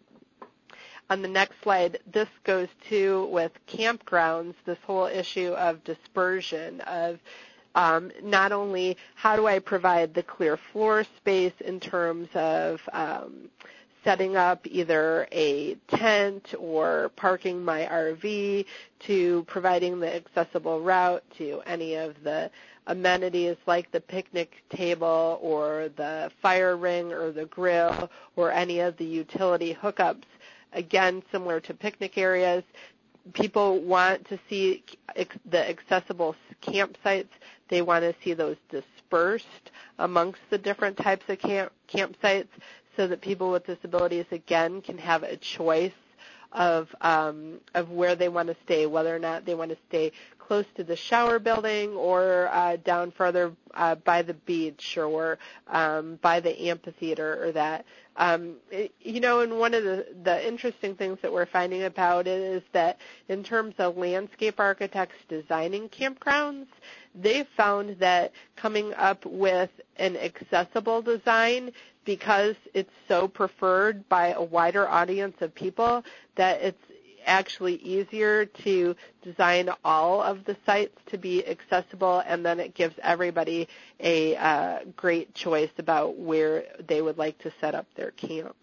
On the next slide, this goes to with campgrounds, this whole issue of dispersion, of um, not only how do I provide the clear floor space in terms of um, setting up either a tent or parking my R V, to providing the accessible route to any of the amenities like the picnic table or the fire ring or the grill or any of the utility hookups. Again, similar to picnic areas, people want to see the accessible campsites. They want to see those dispersed amongst the different types of camp campsites so that people with disabilities, again, can have a choice of um, of where they want to stay, whether or not they want to stay close to the shower building or uh, down further uh, by the beach or um, by the amphitheater or that. Um, it, you know, and one of the, the interesting things that we're finding about it is that in terms of landscape architects designing campgrounds, they've found that coming up with an accessible design, because it's so preferred by a wider audience of people, that it's actually easier to design all of the sites to be accessible, and then it gives everybody a uh, great choice about where they would like to set up their camp.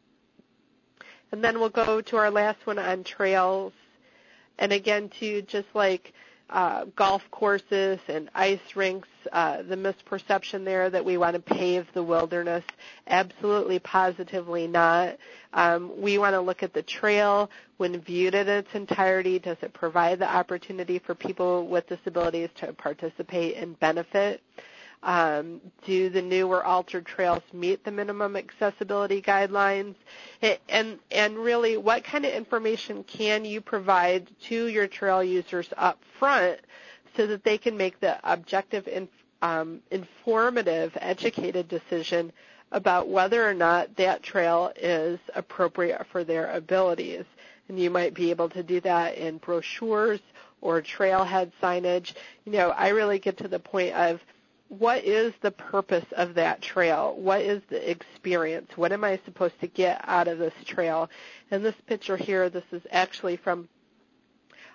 And then we'll go to our last one on trails. And again, too, just like uh, golf courses and ice rinks, uh, the misperception there that we want to pave the wilderness, absolutely positively not. Um, we want to look at the trail when viewed in its entirety. Does it provide the opportunity for people with disabilities to participate and benefit? Um, do the new or altered trails meet the minimum accessibility guidelines? It, and, and really, what kind of information can you provide to your trail users up front so that they can make the objective, in, um, informative, educated decision about whether or not that trail is appropriate for their abilities? And you might be able to do that in brochures or trailhead signage. You know, I really get to the point of, what is the purpose of that trail? What is the experience? What am I supposed to get out of this trail? And this picture here, this is actually from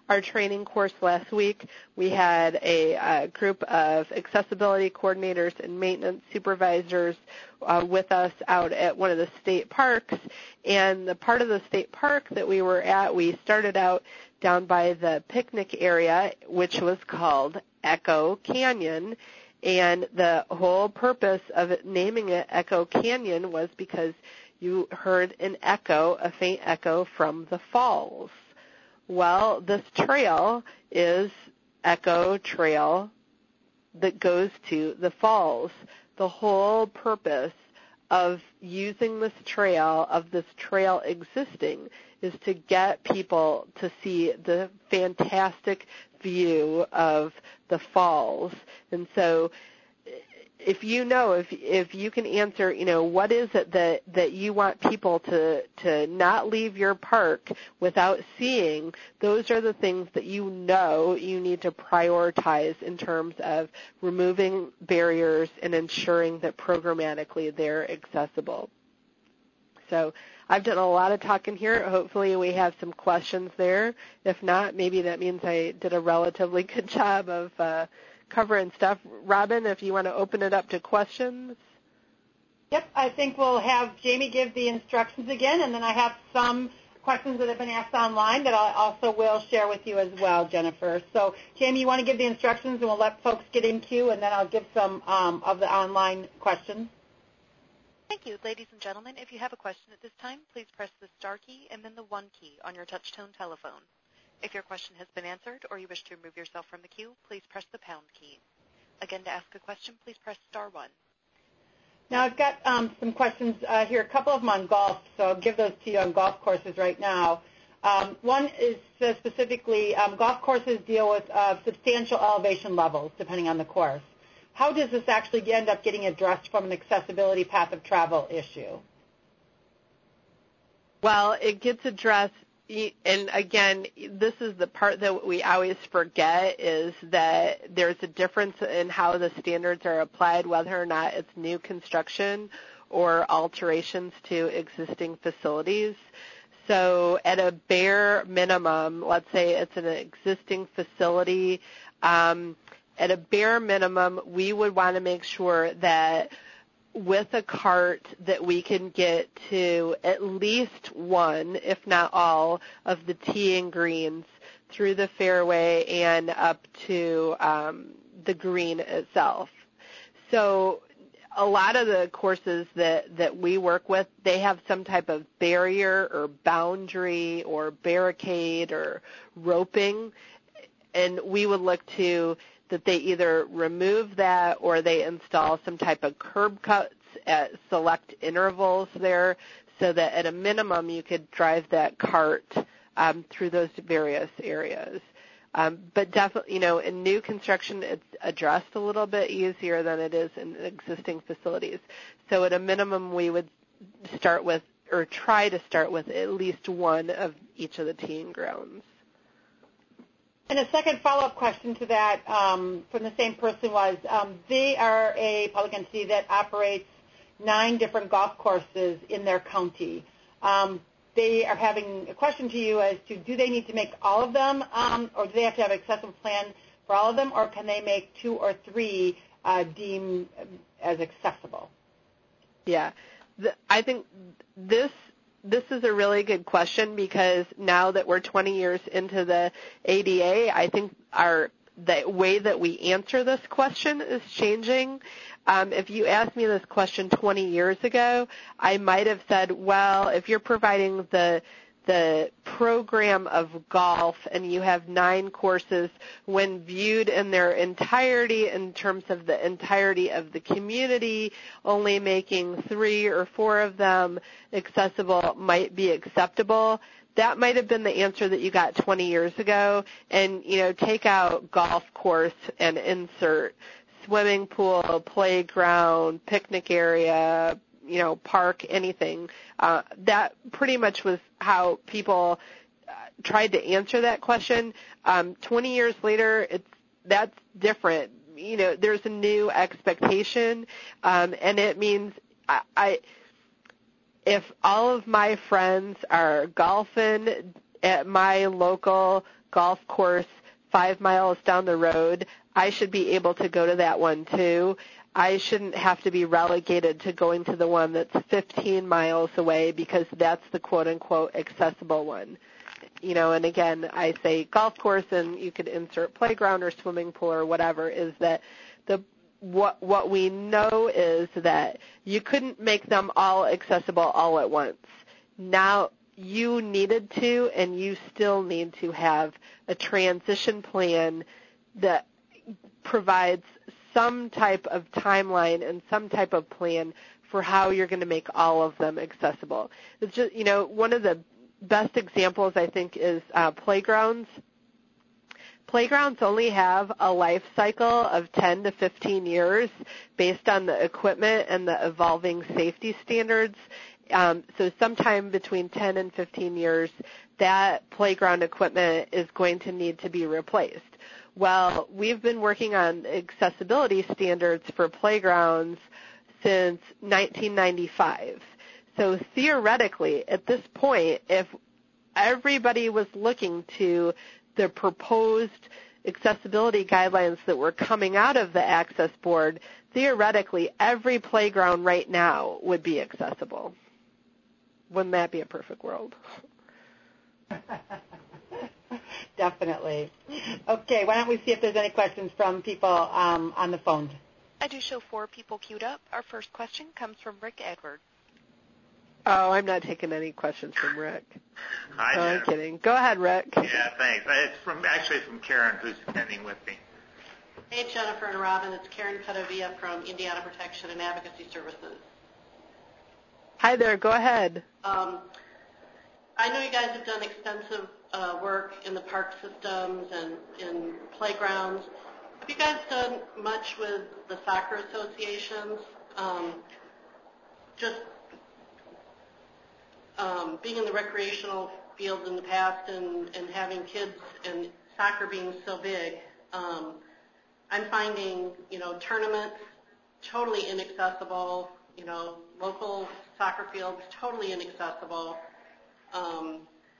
our training course last week, we had a, a group of accessibility coordinators and maintenance supervisors uh, with us out at one of the state parks. And the part of the state park that we were at, we started out down by the picnic area, which was called Echo Canyon. And the whole purpose of it, naming it Echo Canyon, was because you heard an echo, a faint echo from the falls. Well, this trail is Echo Trail that goes to the falls. The whole purpose of using this trail, of this trail existing, is to get people to see the fantastic view of the falls. And so if you know, if if you can answer, you know, what is it that, that you want people to, to not leave your park without seeing, those are the things that you know you need to prioritize in terms of removing barriers and ensuring that programmatically they're accessible. So I've done a lot of talking here. Hopefully we have some questions there. If not, maybe that means I did a relatively good job of uh, covering stuff. Robin, if you want to open it up to questions. Yep, I think we'll have Jamie give the instructions again, and then I have some questions that have been asked online that I also will share with you as well, Jennifer. So, Jamie, you want to give the instructions, and we'll let folks get in queue, and then I'll give some um, of the online questions. Thank you. Ladies and gentlemen, if you have a question at this time, please press the star key and then the one key on your touch-tone telephone. If your question has been answered or you wish to remove yourself from the queue, please press the pound key. Again, to ask a question, please press star one. Now, I've got um, some questions uh, here, a couple of them on golf, so I'll give those to you on golf courses right now. Um, one is uh, specifically um, golf courses deal with uh, substantial elevation levels, depending on the course. How does this actually end up getting addressed from an accessibility path of travel issue? Well, it gets addressed, and again, this is the part that we always forget, is that there's a difference in how the standards are applied, whether or not it's new construction or alterations to existing facilities. So at a bare minimum, let's say it's an existing facility, um, at a bare minimum, we would want to make sure that with a cart that we can get to at least one, if not all, of the teeing greens through the fairway and up to um, the green itself. So a lot of the courses that, that we work with, they have some type of barrier or boundary or barricade or roping, and we would look to that they either remove that or they install some type of curb cuts at select intervals there, so that at a minimum you could drive that cart um, through those various areas. Um, but definitely, you know, in new construction, it's addressed a little bit easier than it is in existing facilities. So at a minimum, we would start with, or try to start with, at least one of each of the teeing grounds. And a second follow-up question to that um, from the same person was, um, they are a public entity that operates nine different golf courses in their county. Um, they are having a question to you as to, do they need to make all of them, um, or do they have to have an accessible plan for all of them, or can they make two or three uh, deemed as accessible? Yeah, the, I think this This is a really good question, because now that we're twenty years into the A D A, I think our the way that we answer this question is changing. Um, if you asked me this question twenty years ago, I might have said, well, if you're providing the the program of golf and you have nine courses, when viewed in their entirety in terms of the entirety of the community, only making three or four of them accessible might be acceptable. That might have been the answer that you got twenty years ago. And, you know, take out golf course and insert swimming pool, playground, picnic area, you know, park, anything. Uh, that pretty much was how people uh, tried to answer that question. Um, twenty years later, it's that's different. You know, there's a new expectation, um, and it means I, I if all of my friends are golfing at my local golf course five miles down the road, I should be able to go to that one too. I shouldn't have to be relegated to going to the one that's fifteen miles away because that's the quote-unquote accessible one. You know, and again, I say golf course, and you could insert playground or swimming pool or whatever, is that the what what we know is that you couldn't make them all accessible all at once. Now you needed to, and you still need to have a transition plan that provides some type of timeline and some type of plan for how you're going to make all of them accessible. It's just, you know, one of the best examples, I think, is uh, playgrounds. Playgrounds only have a life cycle of ten to fifteen years based on the equipment and the evolving safety standards. Um, so sometime between ten and fifteen years, that playground equipment is going to need to be replaced. Well, we've been working on accessibility standards for playgrounds since nineteen ninety-five. So theoretically, at this point, if everybody was looking to the proposed accessibility guidelines that were coming out of the Access Board, theoretically, every playground right now would be accessible. Wouldn't that be a perfect world? Definitely. Okay, why don't we see if there's any questions from people um, on the phone. I do show four people queued up. Our first question comes from Rick Edwards. Oh, I'm not taking any questions from Rick. Hi, no, I'm Jeff. kidding. Go ahead, Rick. Yeah, thanks. It's from actually from Karen, who's attending with me. Hey, Jennifer and Robin. It's Karen Padovia from Indiana Protection and Advocacy Services. Hi there. Go ahead. Um, I know you guys have done extensive uh, work in the park systems and in playgrounds. Have you guys done much with the soccer associations? Um, just um, being in the recreational field in the past and, and having kids and soccer being so big, um, I'm finding, you know, tournaments totally inaccessible, you know, local soccer fields totally inaccessible. Um,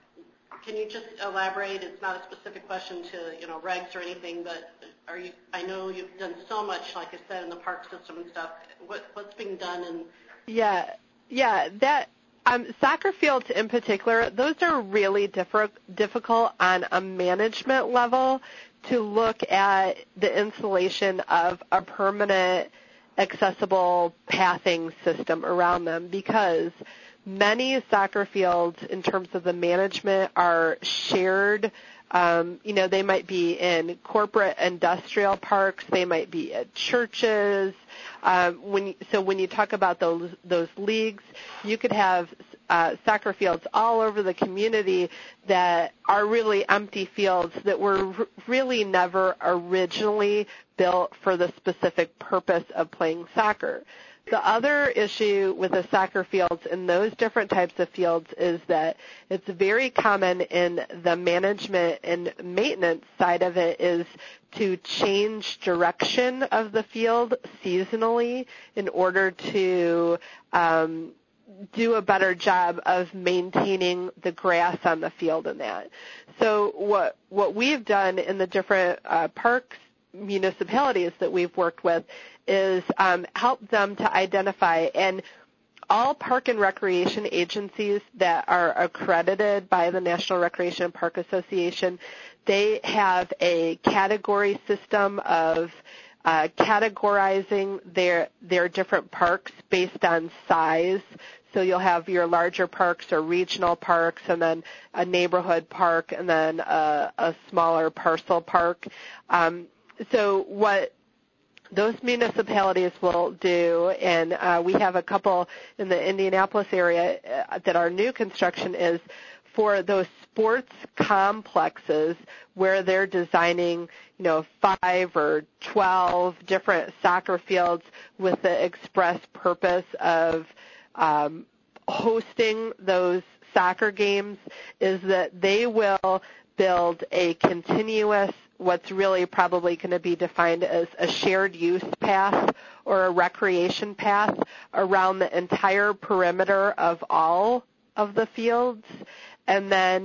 can you just elaborate? It's not a specific question to, you know, regs or anything, but are you, I know you've done so much, like I said, in the park system and stuff. What, what's being done? And Yeah, yeah, that um, soccer fields in particular, those are really differ- difficult on a management level to look at the installation of a permanent accessible pathing system around them, because many soccer fields in terms of the management are shared. Um, you know, they might be in corporate industrial parks. They might be at churches. Um, when so when you talk about those those leagues, you could have uh, soccer fields all over the community that are really empty fields that were r- really never originally built for the specific purpose of playing soccer. The other issue with the soccer fields in those different types of fields is that it's very common in the management and maintenance side of it is to change direction of the field seasonally in order to um, do a better job of maintaining the grass on the field in that. So what what we've done in the different uh, parks municipalities that we've worked with is um, help them to identify, and all park and recreation agencies that are accredited by the National Recreation and Park Association, they have a category system of uh, categorizing their their different parks based on size. So you'll have your larger parks or regional parks, and then a neighborhood park, and then a, a smaller parcel park. Um, so what those municipalities will do, and uh, we have a couple in the Indianapolis area uh, that are new construction, is for those sports complexes where they're designing, you know, five or twelve different soccer fields with the express purpose of um, hosting those soccer games, is that they will build a continuous, what's really probably going to be defined as a shared use path or a recreation path around the entire perimeter of all of the fields. And then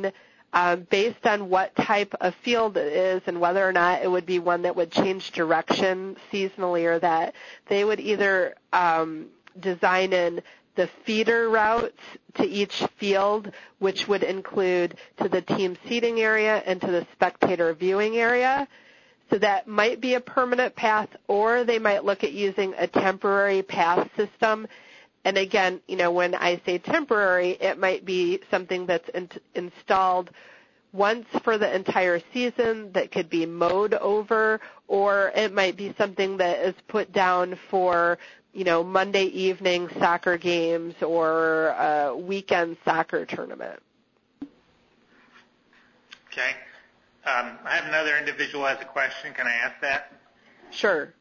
um, based on what type of field it is and whether or not it would be one that would change direction seasonally, or that they would either um, design in the feeder routes to each field, which would include to the team seating area and to the spectator viewing area. So that might be a permanent path, or they might look at using a temporary path system. And again, you know, when I say temporary, it might be something that's in- installed once for the entire season that could be mowed over, or it might be something that is put down for, you know, Monday evening soccer games or a weekend soccer tournament. Okay. Um, I have another individual who has a question. Can I ask that? Sure.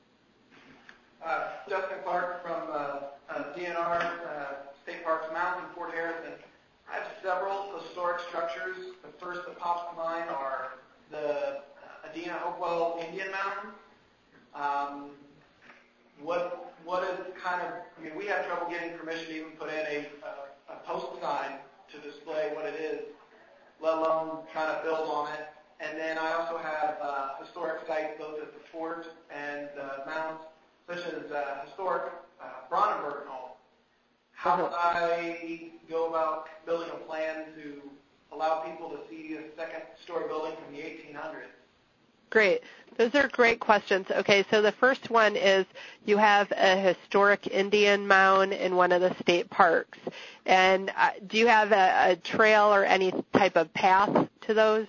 Uh, Justin Clark from uh, uh, D N R, uh, State Parks Mountain, Fort Harrison. I have several historic structures. The first that pops to mind are the uh, Adena Hopewell Indian Mountain. Um, what what is kind of, I mean, we had trouble getting permission to even put in a, a, a post sign to display what it is, let alone trying to build on it. And then I also have uh, historic sites both at the fort and the mountains, such as uh, historic uh, Brandenburg home. How would I go about building a plan to allow people to see a second-story building from the eighteen hundreds? Great. Those are great questions. Okay, so the first one is you have a historic Indian mound in one of the state parks. And uh, do you have a, a trail or any type of path to those?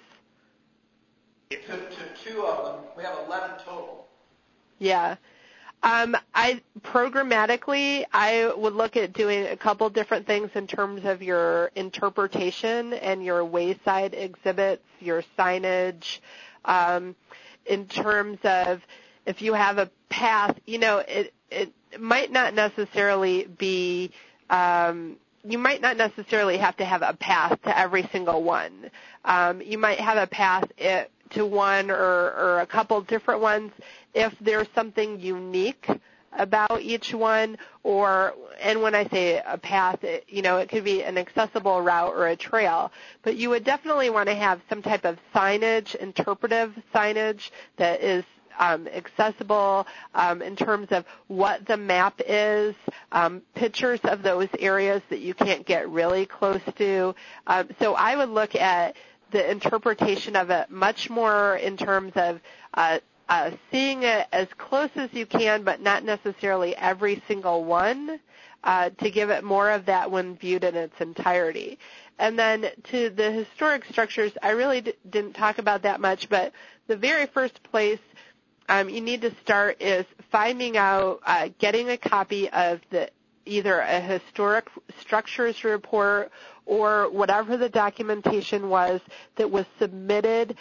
To, to two of them. We have eleven total. Yeah. Um, I programmatically, I would look at doing a couple different things in terms of your interpretation and your wayside exhibits, your signage. Um, in terms of if you have a path, you know, it it might not necessarily be. Um, you might not necessarily have to have a path to every single one. Um, you might have a path it, to one or, or a couple different ones if there's something unique about each one, or, and when I say a path, it, you know, it could be an accessible route or a trail, but you would definitely want to have some type of signage, interpretive signage that is um, accessible um, in terms of what the map is, um, pictures of those areas that you can't get really close to. Um, so I would look at the interpretation of it much more in terms of uh, uh, seeing it as close as you can, but not necessarily every single one, uh, to give it more of that when viewed in its entirety. And then to the historic structures, I really d- didn't talk about that much, but the very first place um, you need to start is finding out, uh, getting a copy of the either a historic structures report or whatever the documentation was that was submitted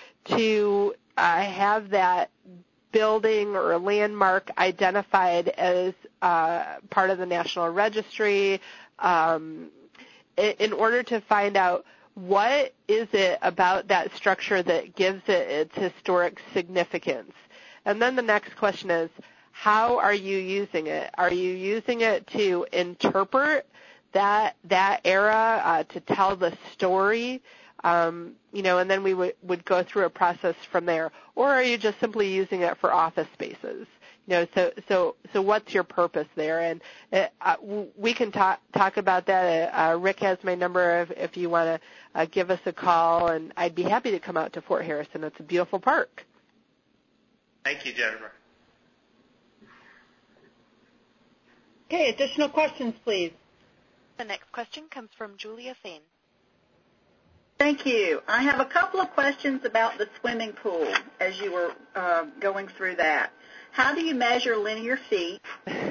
to uh, have that building or landmark identified as uh, part of the National Registry, um, in order to find out what is it about that structure that gives it its historic significance. And then the next question is, how are you using it? Are you using it to interpret that that era, uh, to tell the story? Um, you know, and then we would, would go through a process from there. Or are you just simply using it for office spaces? You know, so so so what's your purpose there? And it, uh, we can talk talk about that. Uh, Rick has my number if, if you want to uh, give us a call, and I'd be happy to come out to Fort Harrison. It's a beautiful park. Thank you, Jennifer. Okay, additional questions, please. The next question comes from Julia Fain. Thank you. I have a couple of questions about the swimming pool as you were uh, going through that. How do you measure linear feet?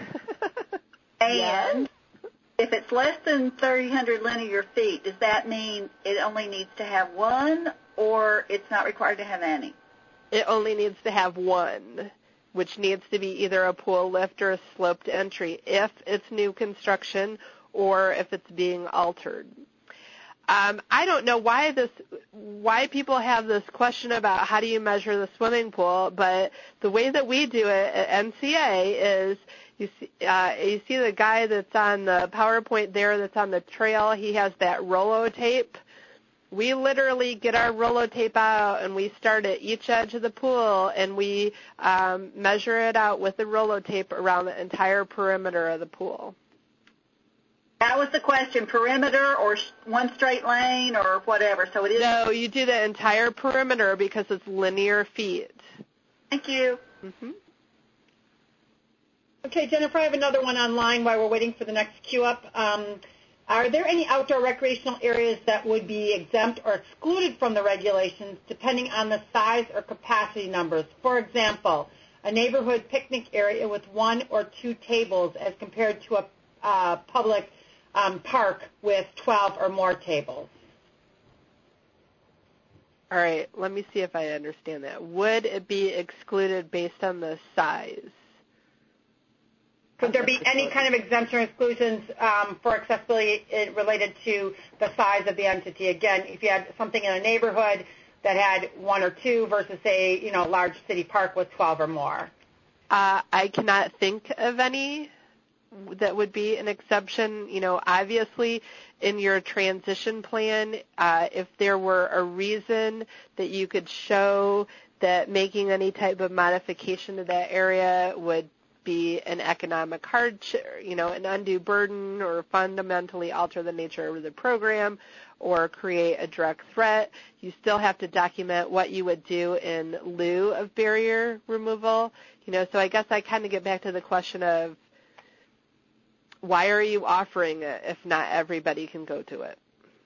And if it's less than three hundred linear feet, does that mean it only needs to have one, or it's not required to have any? It only needs to have one, which needs to be either a pool lift or a sloped entry if it's new construction or if it's being altered. Um, I don't know why this, why people have this question about how do you measure the swimming pool, but the way that we do it at N C A is you see, uh, you see the guy that's on the PowerPoint there that's on the trail. He has that Rolo tape, we literally get our Rolo tape out and we start at each edge of the pool and we um, measure it out with the Rolo tape around the entire perimeter of the pool. That was the question, perimeter or one straight lane or whatever. So it is. No, you do the entire perimeter because it's linear feet. Thank you. Mm-hmm. Okay, Jennifer, I have another one online while we're waiting for the next queue up. Um, are there any outdoor recreational areas that would be exempt or excluded from the regulations depending on the size or capacity numbers? For example, a neighborhood picnic area with one or two tables as compared to a uh, public um, park with twelve or more tables. All right, let me see if I understand that. Would it be excluded based on the size? Could there be any kind of exemption or exclusions um, for accessibility related to the size of the entity? Again, if you had something in a neighborhood that had one or two versus, say, you know, a large city park with twelve or more. Uh, I cannot think of any that would be an exception. You know, obviously in your transition plan, uh, if there were a reason that you could show that making any type of modification to that area would be an economic hardship, you know, an undue burden or fundamentally alter the nature of the program or create a direct threat, you still have to document what you would do in lieu of barrier removal. You know, so I guess I kind of get back to the question of why are you offering it if not everybody can go to it?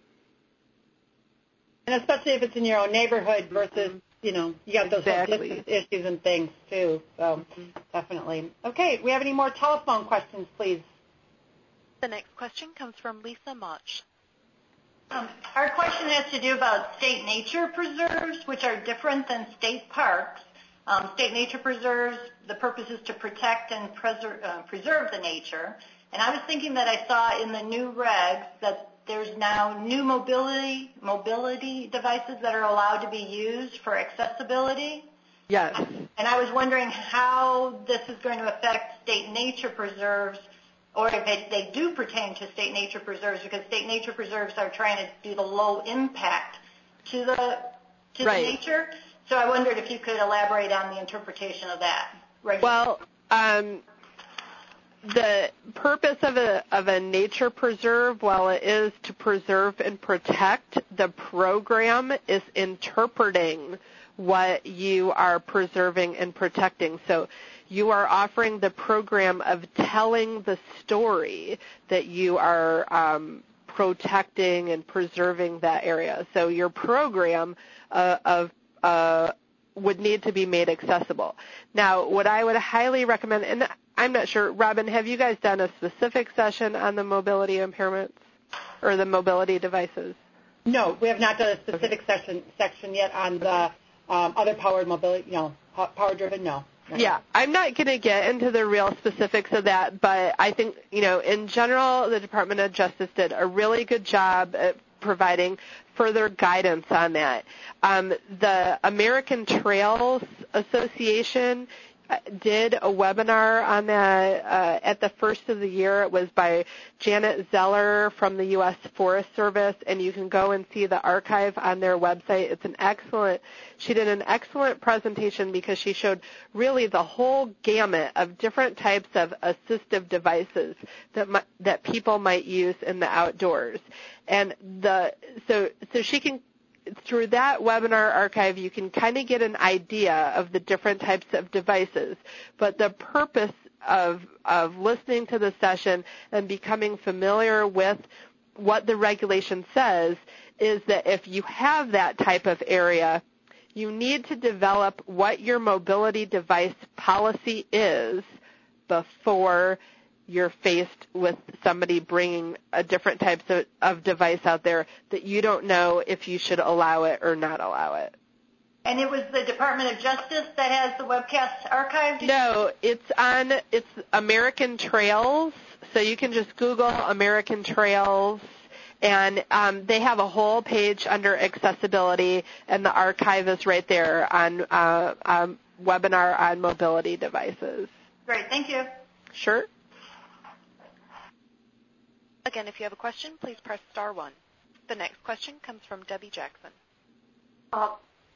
And especially if it's in your own neighborhood versus, mm-hmm. you know, you have those exactly. distance issues and things too. So mm-hmm. definitely. Okay, we have any more telephone questions, please? The next question comes from Lisa Mach. Um, our question has to do about state nature preserves, which are different than state parks. Um, state nature preserves, the purpose is to protect and preserve, uh, preserve the nature. And I was thinking that I saw in the new regs that there's now new mobility mobility devices that are allowed to be used for accessibility. Yes. And I was wondering how this is going to affect state nature preserves, or if they, they do pertain to state nature preserves, because state nature preserves are trying to do the low impact to the to right. the nature. So I wondered if you could elaborate on the interpretation of that. Right. Well, um, the purpose of a of a nature preserve, while it is to preserve and protect, the program is interpreting what you are preserving and protecting. So you are offering the program of telling the story that you are um, protecting and preserving that area. So your program uh, of uh, would need to be made accessible. Now, what I would highly recommend, and I'm not sure, Robin, have you guys done a specific session on the mobility impairments or the mobility devices? No, we have not done a specific okay. session section yet on the um, other powered mobility, you know, power-driven, no. Yeah, I'm not going to get into the real specifics of that, but I think, you know, in general, the Department of Justice did a really good job at providing further guidance on that. Um, the American Trails Association did a webinar on that uh, at the first of the year. It was by Janet Zeller from the U S Forest Service, and you can go and see the archive on their website. It's an excellent, she did an excellent presentation because she showed really the whole gamut of different types of assistive devices that mi- that people might use in the outdoors. And the so so she can through that webinar archive, you can kind of get an idea of the different types of devices. But the purpose of, of listening to the session and becoming familiar with what the regulation says is that if you have that type of area, you need to develop what your mobility device policy is before you're faced with somebody bringing a different types of, of device out there that you don't know if you should allow it or not allow it. And it was the Department of Justice that has the webcast archived? No, it's on, it's American Trails, so you can just Google American Trails, and um, they have a whole page under accessibility, and the archive is right there on uh, um, webinar on mobility devices. Great, thank you. Sure. Again, if you have a question, please press star one. The next question comes from Debbie Jackson. Uh,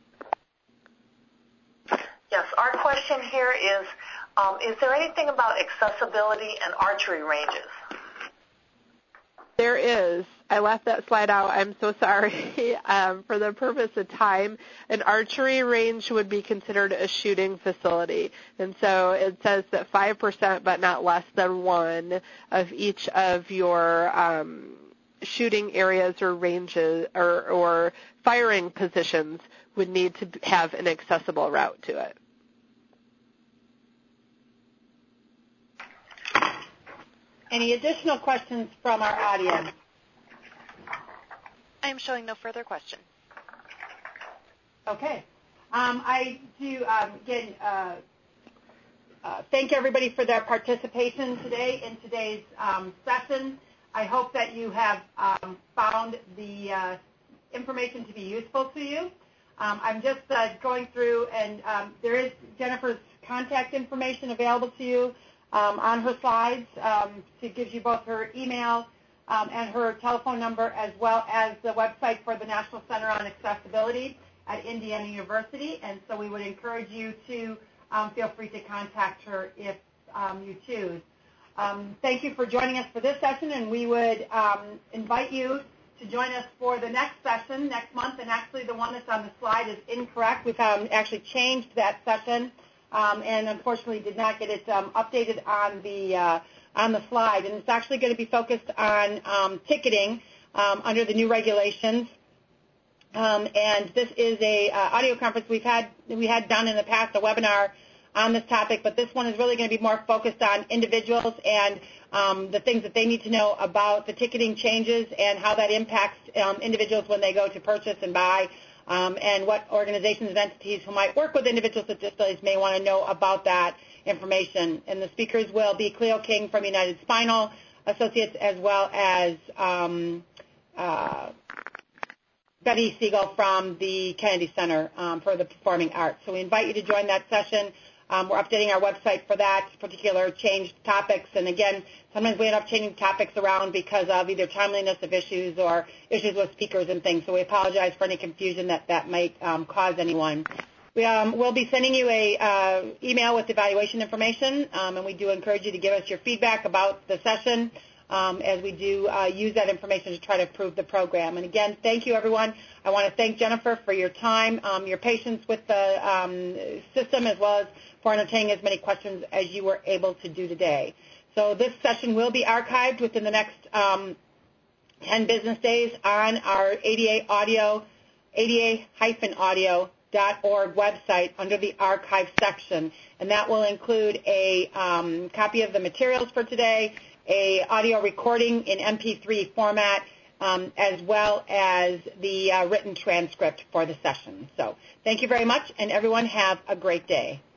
yes, our question here is, um, is there anything about accessibility and archery ranges? There is. I left that slide out. I'm so sorry. Um, for the purpose of time, an archery range would be considered a shooting facility. And so it says that five percent, but not less than one, of each of your um, shooting areas or ranges or, or firing positions would need to have an accessible route to it. Any additional questions from our audience? I am showing no further questions. Okay. Um, I do, um, again, uh, uh, thank everybody for their participation today in today's um, session. I hope that you have um, found the uh, information to be useful to you. Um, I'm just uh, going through, and um, there is Jennifer's contact information available to you um, on her slides. Um, she gives you both her email um, and her telephone number, as well as the website for the National Center on Accessibility at Indiana University. And so we would encourage you to um, feel free to contact her if um, you choose. Um, thank you for joining us for this session, and we would um, invite you to join us for the next session next month. And actually, the one that's on the slide is incorrect. We've um, actually changed that session, um, and unfortunately did not get it um, updated on the uh, on the slide. And it's actually going to be focused on um, ticketing um, under the new regulations. Um, and this is a uh, audio conference we've had we had done in the past, a webinar on this topic, but this one is really going to be more focused on individuals and um, the things that they need to know about the ticketing changes and how that impacts um, individuals when they go to purchase and buy, um, and what organizations and entities who might work with individuals with disabilities may want to know about that information. And the speakers will be Cleo King from United Spinal Associates, as well as um, uh, Betty Siegel from the Kennedy Center um, for the Performing Arts. So we invite you to join that session. Um, we're updating our website for that particular changed topics. And again, sometimes we end up changing topics around because of either timeliness of issues or issues with speakers and things. So we apologize for any confusion that that might um, cause anyone. We um, will be sending you a uh, email with evaluation information, um, and we do encourage you to give us your feedback about the session um, as we do uh, use that information to try to improve the program. And again, thank you, everyone. I want to thank Jennifer for your time, um, your patience with the um, system, as well as for entertaining as many questions as you were able to do today. So this session will be archived within the next um, ten business days on our A D A audio, A D A audio dot org website under the archive section, and that will include a um, copy of the materials for today, a audio recording in M P three format, um, as well as the uh, written transcript for the session. So thank you very much, and everyone have a great day.